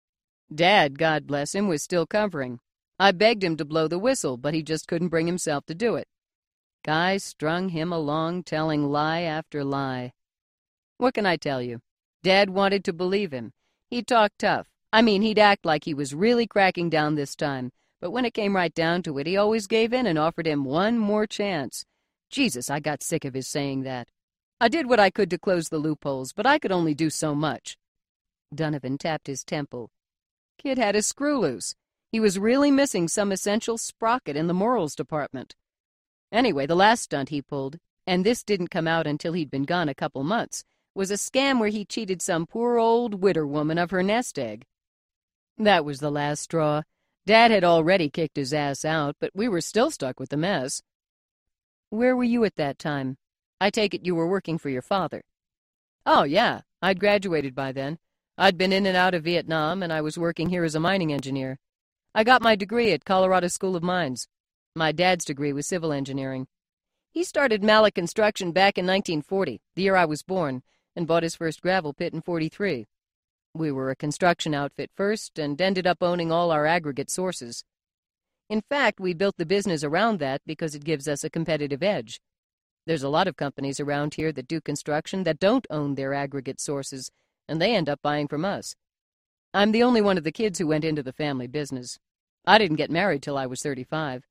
Dad, God bless him, was still covering. I begged him to blow the whistle, but he just couldn't bring himself to do it. Guy strung him along, telling lie after lie. What can I tell you? Dad wanted to believe him. He talked tough, I mean, he'd act like he was really cracking down this time, but when it came right down to it, he always gave in and offered him one more chance. Jesus, I got sick of his saying that. I did what I could to close the loopholes, but I could only do so much. Donovan tapped his temple. Kid had his screw loose. He was really missing some essential sprocket in the morals department. Anyway, the last stunt he pulled, and this didn't come out until he'd been gone a couple months, was a scam where he cheated some poor old widder woman of her nest egg. That was the last straw. Dad had already kicked his ass out, but we were still stuck with the mess. Where were you at that time? I take it you were working for your father. Oh, yeah. I'd graduated by then. I'd been in and out of Vietnam, and I was working here as a mining engineer. I got my degree at Colorado School of Mines. My dad's degree was civil engineering. He started Malik Construction back in nineteen forty, the year I was born, and bought his first gravel pit in forty-three. We were a construction outfit first and ended up owning all our aggregate sources. In fact, we built the business around that because it gives us a competitive edge. There's a lot of companies around here that do construction that don't own their aggregate sources, and they end up buying from us. I'm the only one of the kids who went into the family business. I didn't get married till I was thirty-five.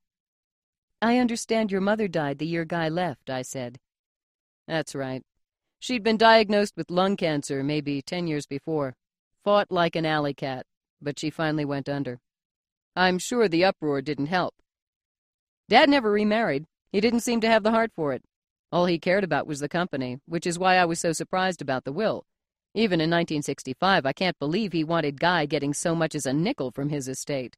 I understand your mother died the year Guy left, I said. That's right. She'd been diagnosed with lung cancer maybe ten years before. Fought like an alley cat, but she finally went under. I'm sure the uproar didn't help. Dad never remarried. He didn't seem to have the heart for it. All he cared about was the company, which is why I was so surprised about the will. Even in nineteen sixty-five, I can't believe he wanted Guy getting so much as a nickel from his estate.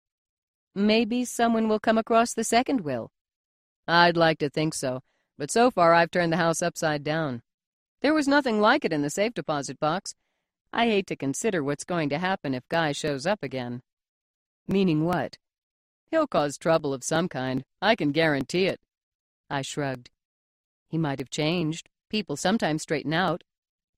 Maybe someone will come across the second will. I'd like to think so, but so far I've turned the house upside down. There was nothing like it in the safe deposit box. I hate to consider what's going to happen if Guy shows up again. Meaning what? He'll cause trouble of some kind. I can guarantee it. I shrugged. He might have changed. People sometimes straighten out.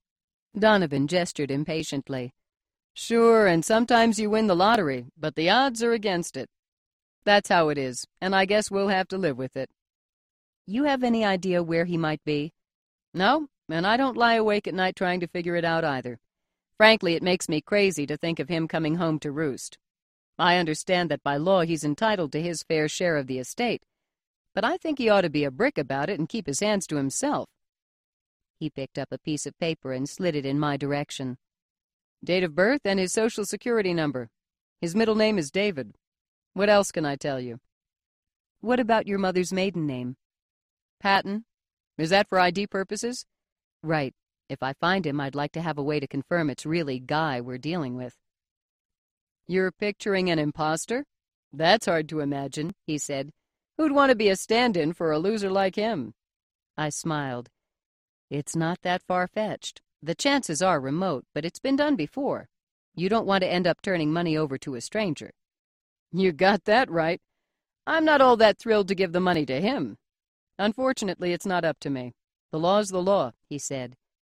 Donovan gestured impatiently. Sure, and sometimes you win the lottery, but the odds are against it. That's how it is, and I guess we'll have to live with it. You have any idea where he might be? No, and I don't lie awake at night trying to figure it out either. Frankly, it makes me crazy to think of him coming home to roost. I understand that by law he's entitled to his fair share of the estate, but I think he ought to be a brick about it and keep his hands to himself. He picked up a piece of paper and slid it in my direction. Date of birth and his social security number. His middle name is David. What else can I tell you? What about your mother's maiden name? Patton. Is that for I D purposes? Right. If I find him, I'd like to have a way to confirm it's really Guy we're dealing with. You're picturing an imposter? That's hard to imagine, he said. Who'd want to be a stand-in for a loser like him? I smiled. It's not that far-fetched. The chances are remote, but it's been done before. You don't want to end up turning money over to a stranger. You got that right. I'm not all that thrilled to give the money to him. Unfortunately, it's not up to me. The law's the law, he said.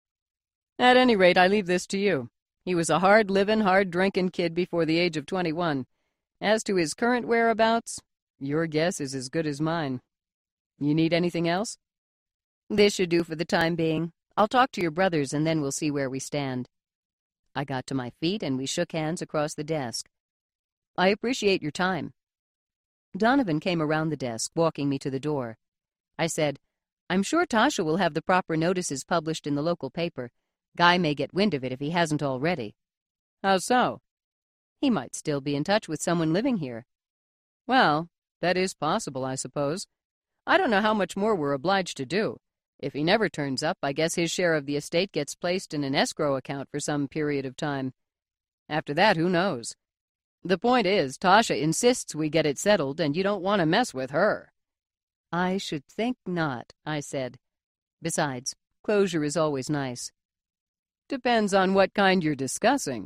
At any rate, I leave this to you. He was a hard-living, hard-drinking kid before the age of twenty-one. As to his current whereabouts, your guess is as good as mine. You need anything else? This should do for the time being. I'll talk to your brothers, and then we'll see where we stand. I got to my feet, and we shook hands across the desk. I appreciate your time. Donovan came around the desk, walking me to the door. I said, I'm sure Tasha will have the proper notices published in the local paper. Guy may get wind of it if he hasn't already. How so? He might still be in touch with someone living here. Well, that is possible, I suppose. I don't know how much more we're obliged to do. If he never turns up, I guess his share of the estate gets placed in an escrow account for some period of time. After that, who knows? The point is, Tasha insists we get it settled, and you don't want to mess with her. I should think not, I said. Besides, closure is always nice. Depends on what kind you're discussing.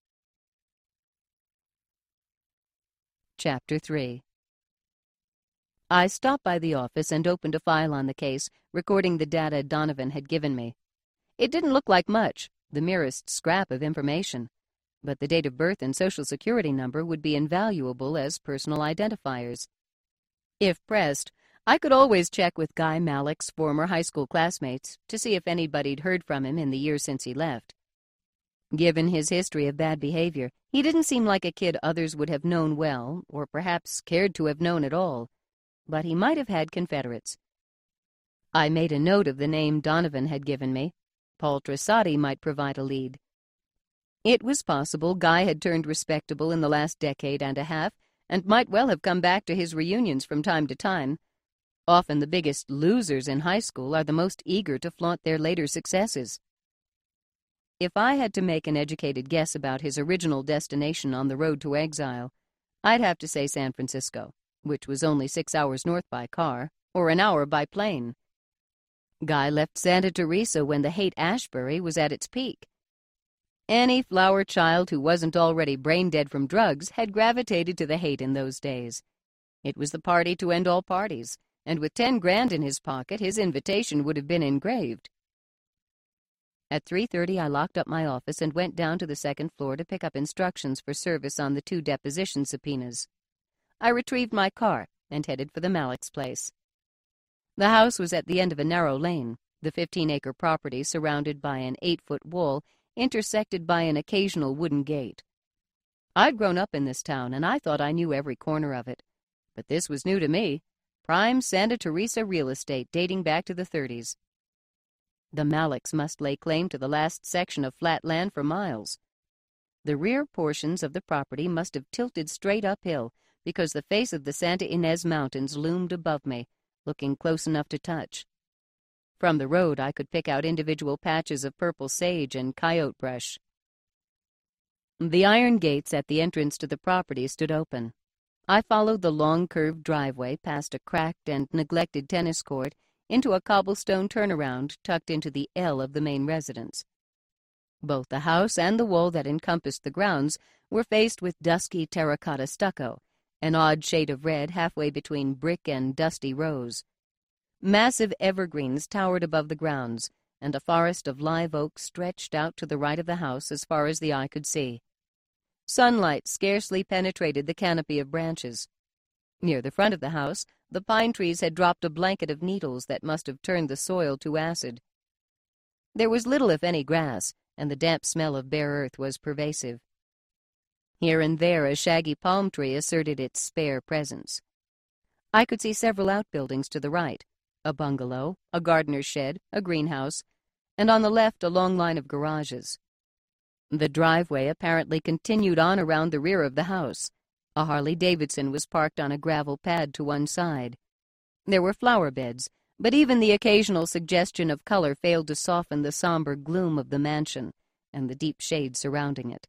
Chapter three. I stopped by the office and opened a file on the case, recording the data Donovan had given me. It didn't look like much, the merest scrap of information, but the date of birth and social security number would be invaluable as personal identifiers. If pressed, I could always check with Guy Malik's former high school classmates to see if anybody'd heard from him in the year since he left. Given his history of bad behavior, he didn't seem like a kid others would have known well, or perhaps cared to have known at all, but he might have had confederates. I made a note of the name Donovan had given me. Paul Trissati might provide a lead. It was possible Guy had turned respectable in the last decade and a half, and might well have come back to his reunions from time to time. Often the biggest losers in high school are the most eager to flaunt their later successes. If I had to make an educated guess about his original destination on the road to exile, I'd have to say San Francisco, which was only six hours north by car, or an hour by plane. Guy left Santa Teresa when the Haight-Ashbury was at its peak. Any flower child who wasn't already brain-dead from drugs had gravitated to the Haight in those days. It was the party to end all parties, and with ten grand in his pocket, his invitation would have been engraved. At three thirty, I locked up my office and went down to the second floor to pick up instructions for service on the two deposition subpoenas. I retrieved my car and headed for the Malik's place. The house was at the end of a narrow lane, the fifteen-acre property surrounded by an eight-foot wall intersected by an occasional wooden gate. I'd grown up in this town, and I thought I knew every corner of it. But this was new to me. Prime Santa Teresa real estate dating back to the thirties. The Maliks must lay claim to the last section of flat land for miles. The rear portions of the property must have tilted straight uphill, because the face of the Santa Ynez Mountains loomed above me, looking close enough to touch. From the road I could pick out individual patches of purple sage and coyote brush. The iron gates at the entrance to the property stood open. I followed the long curved driveway past a cracked and neglected tennis court into a cobblestone turnaround tucked into the L of the main residence. Both the house and the wall that encompassed the grounds were faced with dusky terracotta stucco, an odd shade of red halfway between brick and dusty rose. Massive evergreens towered above the grounds, and a forest of live oak stretched out to the right of the house as far as the eye could see. Sunlight scarcely penetrated the canopy of branches. Near the front of the house, the pine trees had dropped a blanket of needles that must have turned the soil to acid. There was little, if any, grass, and the damp smell of bare earth was pervasive. Here and there a shaggy palm tree asserted its spare presence. I could see several outbuildings to the right, a bungalow, a gardener's shed, a greenhouse, and on the left a long line of garages. The driveway apparently continued on around the rear of the house. A Harley-Davidson was parked on a gravel pad to one side. There were flower beds, but even the occasional suggestion of color failed to soften the somber gloom of the mansion and the deep shade surrounding it.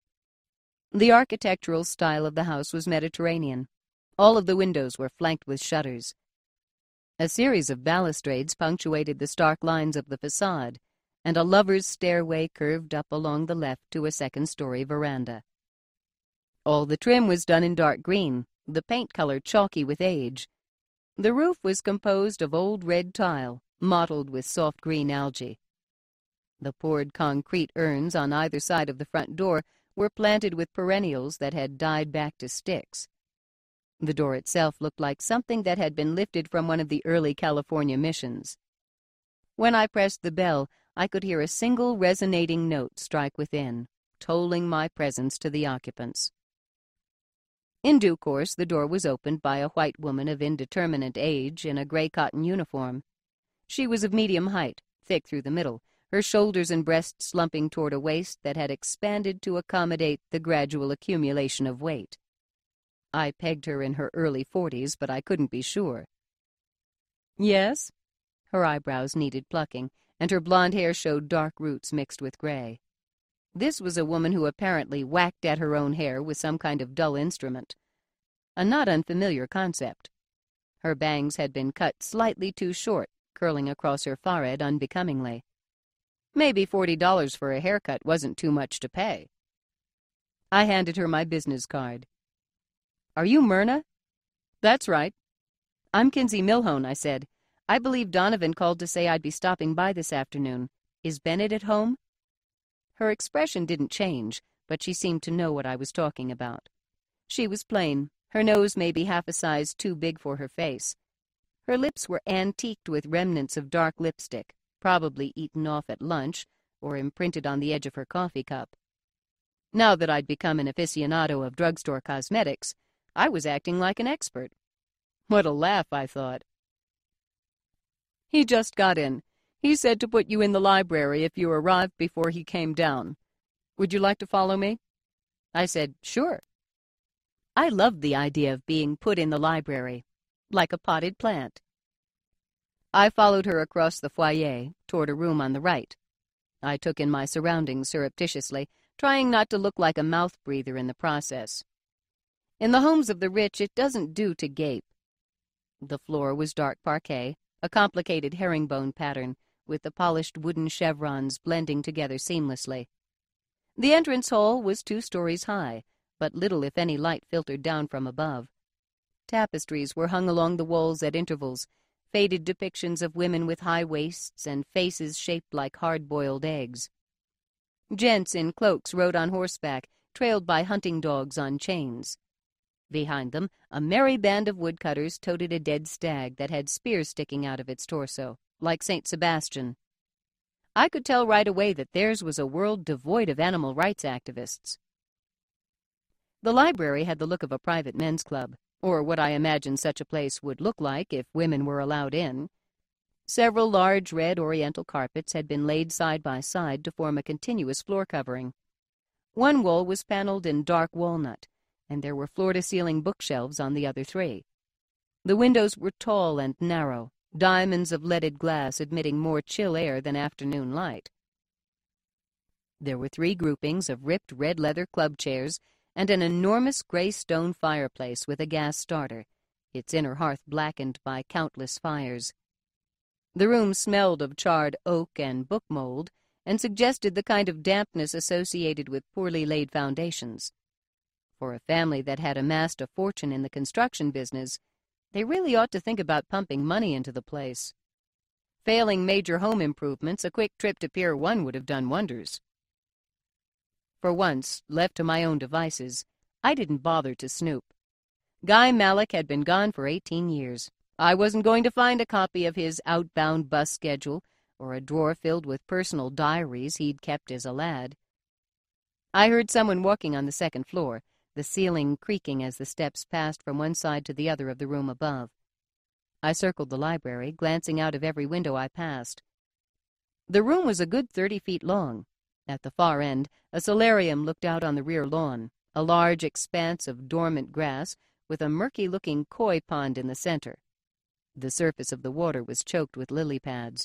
The architectural style of the house was Mediterranean. All of the windows were flanked with shutters. A series of balustrades punctuated the stark lines of the facade, and a lover's stairway curved up along the left to a second-story veranda. All the trim was done in dark green, the paint color chalky with age. The roof was composed of old red tile, mottled with soft green algae. The poured concrete urns on either side of the front door were planted with perennials that had died back to sticks. The door itself looked like something that had been lifted from one of the early California missions. When I pressed the bell, I could hear a single resonating note strike within, tolling my presence to the occupants. In due course, the door was opened by a white woman of indeterminate age in a gray cotton uniform. She was of medium height, thick through the middle, her shoulders and breasts slumping toward a waist that had expanded to accommodate the gradual accumulation of weight. I pegged her in her early forties, but I couldn't be sure. Yes? Her eyebrows needed plucking, and her blonde hair showed dark roots mixed with gray. This was a woman who apparently whacked at her own hair with some kind of dull instrument. A not unfamiliar concept. Her bangs had been cut slightly too short, curling across her forehead unbecomingly. Maybe forty dollars for a haircut wasn't too much to pay. I handed her my business card. Are you Myrna? That's right. I'm Kinsey Milhone, I said. I believe Donovan called to say I'd be stopping by this afternoon. Is Bennett at home? Her expression didn't change, but she seemed to know what I was talking about. She was plain, her nose maybe half a size too big for her face. Her lips were antiqued with remnants of dark lipstick, probably eaten off at lunch, or imprinted on the edge of her coffee cup. Now that I'd become an aficionado of drugstore cosmetics, I was acting like an expert. What a laugh, I thought. He just got in. He said to put you in the library if you arrived before he came down. Would you like to follow me? I said, sure. I loved the idea of being put in the library, like a potted plant. I followed her across the foyer, toward a room on the right. I took in my surroundings surreptitiously, trying not to look like a mouth-breather in the process. In the homes of the rich, it doesn't do to gape. The floor was dark parquet, a complicated herringbone pattern, with the polished wooden chevrons blending together seamlessly. The entrance hall was two stories high, but little if any light filtered down from above. Tapestries were hung along the walls at intervals, faded depictions of women with high waists and faces shaped like hard-boiled eggs. Gents in cloaks rode on horseback, trailed by hunting dogs on chains. Behind them, a merry band of woodcutters toted a dead stag that had spears sticking out of its torso, like Saint Sebastian. I could tell right away that theirs was a world devoid of animal rights activists. The library had the look of a private men's club, or what I imagined such a place would look like if women were allowed in. Several large red oriental carpets had been laid side by side to form a continuous floor covering. One wall was paneled in dark walnut, and there were floor-to-ceiling bookshelves on the other three. The windows were tall and narrow, diamonds of leaded glass admitting more chill air than afternoon light. There were three groupings of ripped red leather club chairs and an enormous gray stone fireplace with a gas starter, its inner hearth blackened by countless fires. The room smelled of charred oak and book mold and suggested the kind of dampness associated with poorly laid foundations. For a family that had amassed a fortune in the construction business, they really ought to think about pumping money into the place. Failing major home improvements, a quick trip to Pier one would have done wonders. For once, left to my own devices, I didn't bother to snoop. Guy Malick had been gone for eighteen years. I wasn't going to find a copy of his outbound bus schedule or a drawer filled with personal diaries he'd kept as a lad. I heard someone walking on the second floor, the ceiling creaking as the steps passed from one side to the other of the room above. I circled the library, glancing out of every window I passed. The room was a good thirty feet long. At the far end, a solarium looked out on the rear lawn, a large expanse of dormant grass with a murky-looking koi pond in the center. The surface of the water was choked with lily pads.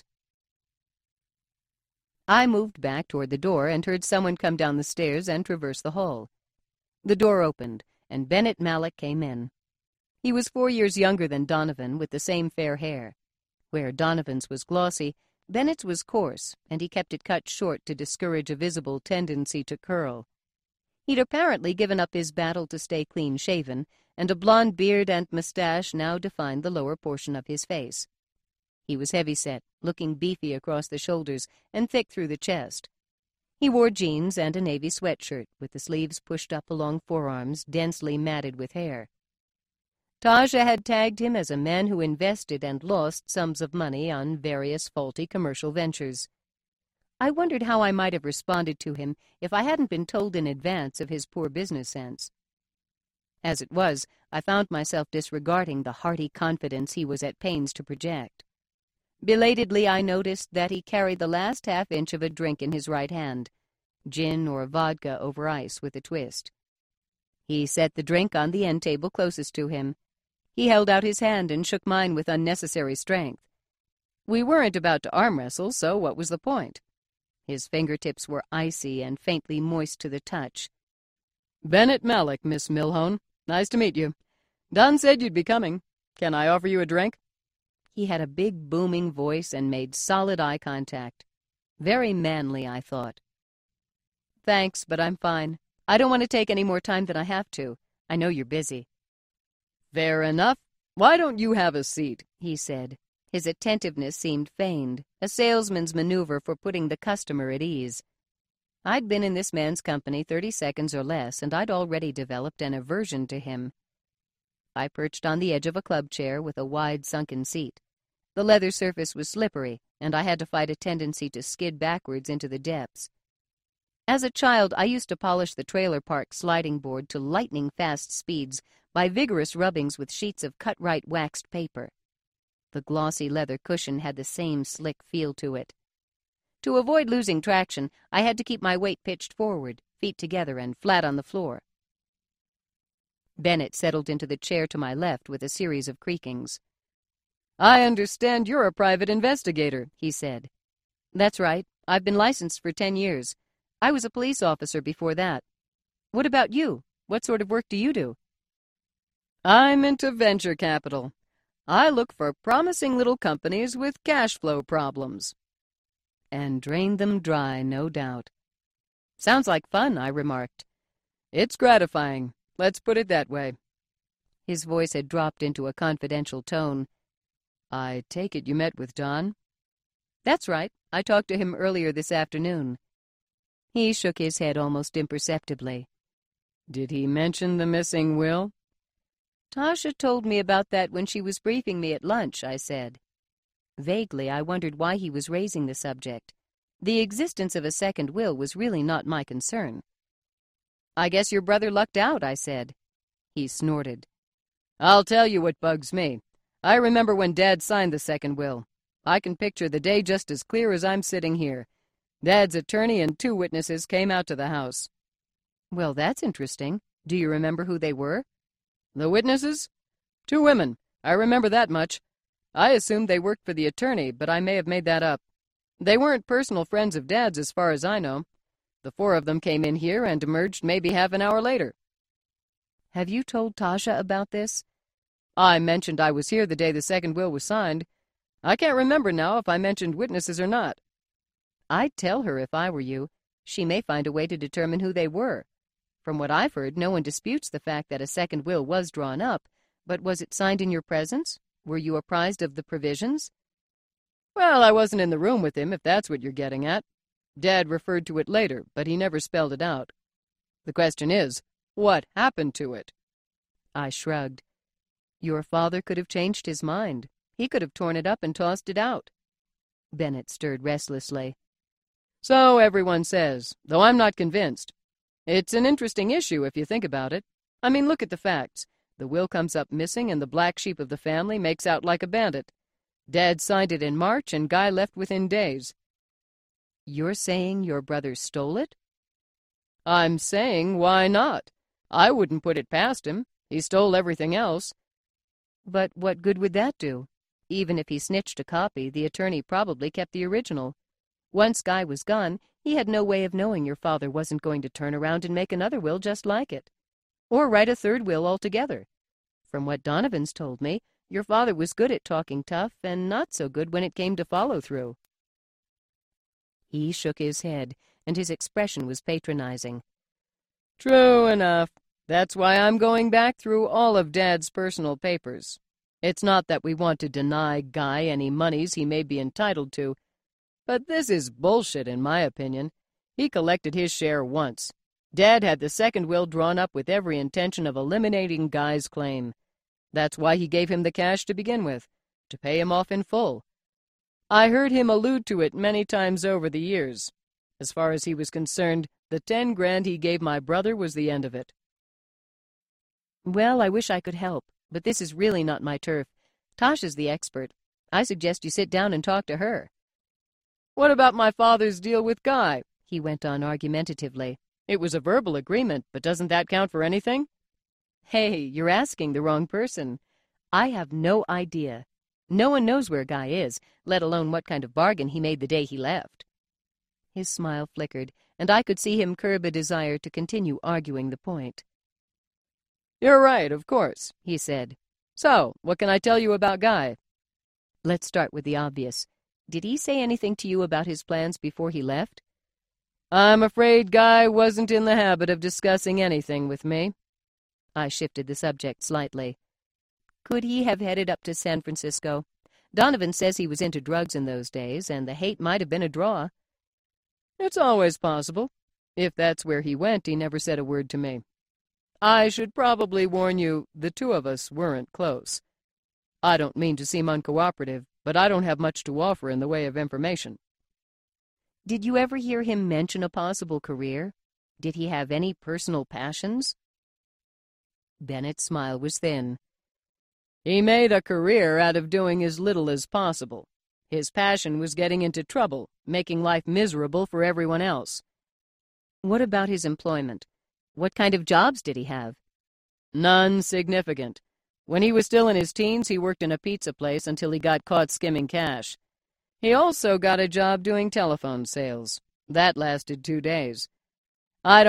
I moved back toward the door and heard someone come down the stairs and traverse the hall. The door opened, and Bennett Malick came in. He was four years younger than Donovan, with the same fair hair. Where Donovan's was glossy, Bennett's was coarse, and he kept it cut short to discourage a visible tendency to curl. He'd apparently given up his battle to stay clean-shaven, and a blond beard and mustache now defined the lower portion of his face. He was heavy-set, looking beefy across the shoulders and thick through the chest. He wore jeans and a navy sweatshirt, with the sleeves pushed up along forearms, densely matted with hair. Taja had tagged him as a man who invested and lost sums of money on various faulty commercial ventures. I wondered how I might have responded to him if I hadn't been told in advance of his poor business sense. As it was, I found myself disregarding the hearty confidence he was at pains to project. Belatedly, I noticed that he carried the last half-inch of a drink in his right hand, gin or vodka over ice with a twist. He set the drink on the end table closest to him. He held out his hand and shook mine with unnecessary strength. We weren't about to arm wrestle, so what was the point? His fingertips were icy and faintly moist to the touch. "Bennett Malick, Miss Milhone. Nice to meet you. Don said you'd be coming. Can I offer you a drink?" He had a big, booming voice and made solid eye contact. Very manly, I thought. "Thanks, but I'm fine. I don't want to take any more time than I have to. I know you're busy." "Fair enough. Why don't you have a seat?" he said. His attentiveness seemed feigned, a salesman's maneuver for putting the customer at ease. I'd been in this man's company thirty seconds or less, and I'd already developed an aversion to him. I perched on the edge of a club chair with a wide sunken seat. The leather surface was slippery, and I had to fight a tendency to skid backwards into the depths. As a child, I used to polish the trailer park sliding board to lightning-fast speeds by vigorous rubbings with sheets of cut-right waxed paper. The glossy leather cushion had the same slick feel to it. To avoid losing traction, I had to keep my weight pitched forward, feet together and flat on the floor. Bennett settled into the chair to my left with a series of creakings. "I understand you're a private investigator," he said. "That's right. I've been licensed for ten years. I was a police officer before that. What about you? What sort of work do you do?" "I'm into venture capital. I look for promising little companies with cash flow problems." "And drain them dry, no doubt." "Sounds like fun," I remarked. "It's gratifying. Let's put it that way." His voice had dropped into a confidential tone. "I take it you met with Don?" "That's right. I talked to him earlier this afternoon." He shook his head almost imperceptibly. "Did he mention the missing will?" "Tasha told me about that when she was briefing me at lunch," I said. Vaguely, I wondered why he was raising the subject. The existence of a second will was really not my concern. "I guess your brother lucked out," I said. He snorted. "I'll tell you what bugs me. I remember when Dad signed the second will. I can picture the day just as clear as I'm sitting here. Dad's attorney and two witnesses came out to the house." "Well, that's interesting. Do you remember who they were?" "The witnesses? Two women. I remember that much. I assumed they worked for the attorney, but I may have made that up. They weren't personal friends of Dad's as far as I know. The four of them came in here and emerged maybe half an hour later." "Have you told Tasha about this?" "I mentioned I was here the day the second will was signed. I can't remember now if I mentioned witnesses or not." "I'd tell her if I were you. She may find a way to determine who they were. From what I've heard, no one disputes the fact that a second will was drawn up, but was it signed in your presence? Were you apprised of the provisions?" "Well, I wasn't in the room with him, if that's what you're getting at. Dad referred to it later, but he never spelled it out. The question is, what happened to it?" I shrugged. "Your father could have changed his mind. He could have torn it up and tossed it out." Bennett stirred restlessly. "So everyone says, though I'm not convinced. It's an interesting issue if you think about it. I mean, look at the facts. The will comes up missing and the black sheep of the family makes out like a bandit. Dad signed it in March and Guy left within days." "You're saying your brother stole it?" "I'm saying, why not? I wouldn't put it past him. He stole everything else." "But what good would that do? Even if he snitched a copy, the attorney probably kept the original. Once Guy was gone, he had no way of knowing your father wasn't going to turn around and make another will just like it. Or write a third will altogether. From what Donovan's told me, your father was good at talking tough and not so good when it came to follow-through." He shook his head, and his expression was patronizing. "True enough. That's why I'm going back through all of Dad's personal papers. It's not that we want to deny Guy any monies he may be entitled to, but this is bullshit in my opinion. He collected his share once. Dad had the second will drawn up with every intention of eliminating Guy's claim. That's why he gave him the cash to begin with, to pay him off in full. I heard him allude to it many times over the years. As far as he was concerned, the ten grand he gave my brother was the end of it." "Well, I wish I could help, but this is really not my turf. Tasha's the expert. I suggest you sit down and talk to her." "What about my father's deal with Guy?" he went on argumentatively. "It was a verbal agreement, but doesn't that count for anything?" "Hey, you're asking the wrong person. I have no idea. No one knows where Guy is, let alone what kind of bargain he made the day he left." His smile flickered, and I could see him curb a desire to continue arguing the point. "You're right, of course," he said. "So, what can I tell you about Guy?" "Let's start with the obvious. Did he say anything to you about his plans before he left?" "I'm afraid Guy wasn't in the habit of discussing anything with me." I shifted the subject slightly. "Could he have headed up to San Francisco? Donovan says he was into drugs in those days, and the hate might have been a draw." "It's always possible. If that's where he went, he never said a word to me. I should probably warn you, the two of us weren't close. I don't mean to seem uncooperative, but I don't have much to offer in the way of information." "Did you ever hear him mention a possible career? Did he have any personal passions?" Bennett's smile was thin. "He made a career out of doing as little as possible. His passion was getting into trouble, making life miserable for everyone else." "What about his employment? What kind of jobs did he have?" "None significant. When he was still in his teens, he worked in a pizza place until he got caught skimming cash. He also got a job doing telephone sales. That lasted two days.